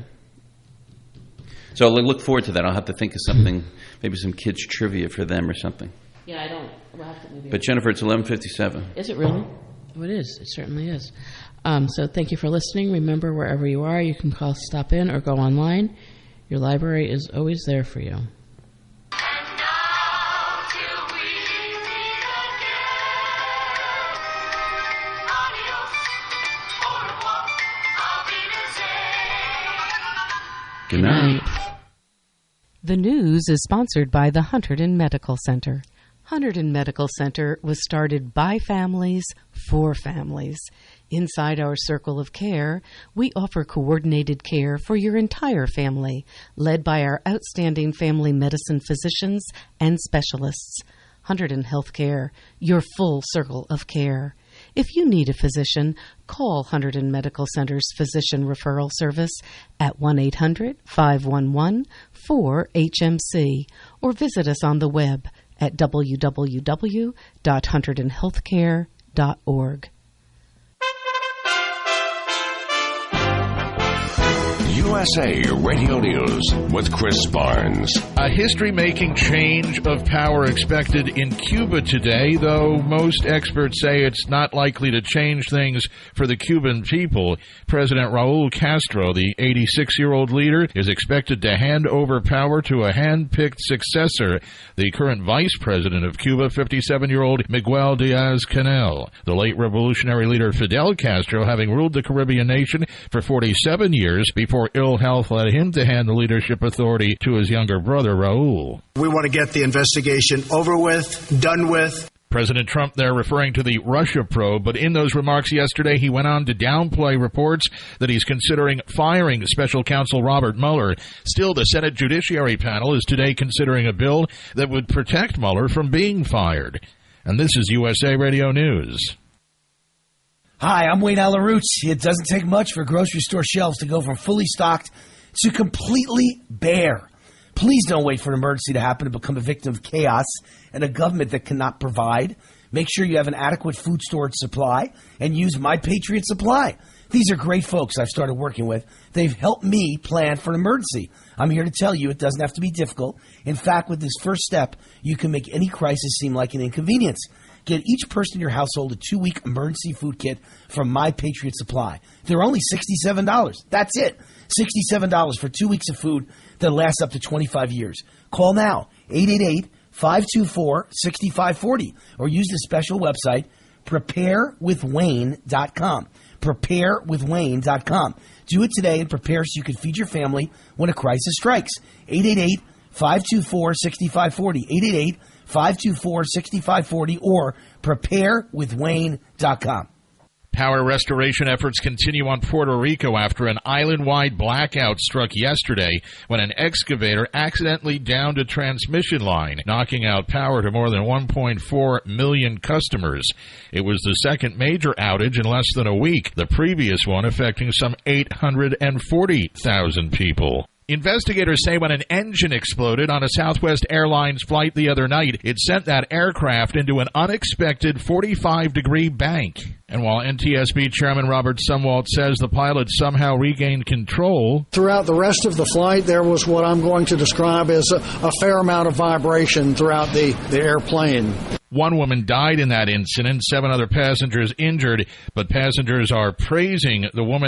H: So I look forward to that. I'll have to think of something, maybe some kids' trivia for them or something.
G: Yeah, I don't... We'll have to maybe...
H: But Jennifer, it's 11:57.
G: Is it really? Oh, it is. It certainly is. So thank you for listening. Remember, wherever you are, you can call, stop in, or go online. Your library is always there for you.
H: Good night.
P: The news is sponsored by the Hunterdon Medical Center. Hunterdon Medical Center was started by families for families. Inside our circle of care, we offer coordinated care for your entire family, led by our outstanding family medicine physicians and specialists. Hunterdon Healthcare, your full circle of care. If you need a physician, call Hunterdon Medical Center's Physician Referral Service at 1-800-511-4HMC or visit us on the web at www.hunterdonhealthcare.org.
Q: USA Radio News with Chris Barnes.
A: A history-making change of power expected in Cuba today, though most experts say it's not likely to change things for the Cuban people. President Raul Castro, the 86-year-old leader, is expected to hand over power to a hand-picked successor, the current vice president of Cuba, 57-year-old Miguel Diaz-Canel. The late revolutionary leader Fidel Castro, having ruled the Caribbean nation for 47 years before ill health led him to hand the leadership authority to his younger brother, Raul.
R: We want to get the investigation over with, done with.
A: President Trump there referring to the Russia probe, but in those remarks yesterday, he went on to downplay reports that he's considering firing special counsel Robert Mueller. Still, the Senate Judiciary Panel is today considering a bill that would protect Mueller from being fired. And this is USA Radio News.
S: Hi, I'm Wayne Alarouche. It doesn't take much for grocery store shelves to go from fully stocked to completely bare. Please don't wait for an emergency to happen to become a victim of chaos and a government that cannot provide. Make sure you have an adequate food storage supply and use My Patriot Supply. These are great folks I've started working with. They've helped me plan for an emergency. I'm here to tell you it doesn't have to be difficult. In fact, with this first step, you can make any crisis seem like an inconvenience. Get each person in your household a 2-week emergency food kit from My Patriot Supply. They're only $67. That's it. $67 for 2 weeks of food that lasts up to 25 years. Call now, 888-524-6540, or use the special website, preparewithwayne.com. Preparewithwayne.com. Do it today and prepare so you can feed your family when a crisis strikes. 888-524-6540. 888-524-6540 or preparewithwayne.com.
A: Power restoration efforts continue on Puerto Rico after an island-wide blackout struck yesterday when an excavator accidentally downed a transmission line, knocking out power to more than 1.4 million customers. It was the second major outage in less than a week, the previous one affecting some 840,000 people. Investigators say when an engine exploded on a Southwest Airlines flight the other night, it sent that aircraft into an unexpected 45-degree bank. And while NTSB Chairman Robert Sumwalt says the pilot somehow regained control,
T: throughout the rest of the flight, there was what I'm going to describe as a fair amount of vibration throughout the airplane.
A: One woman died in that incident, 7 other passengers injured, but passengers are praising the woman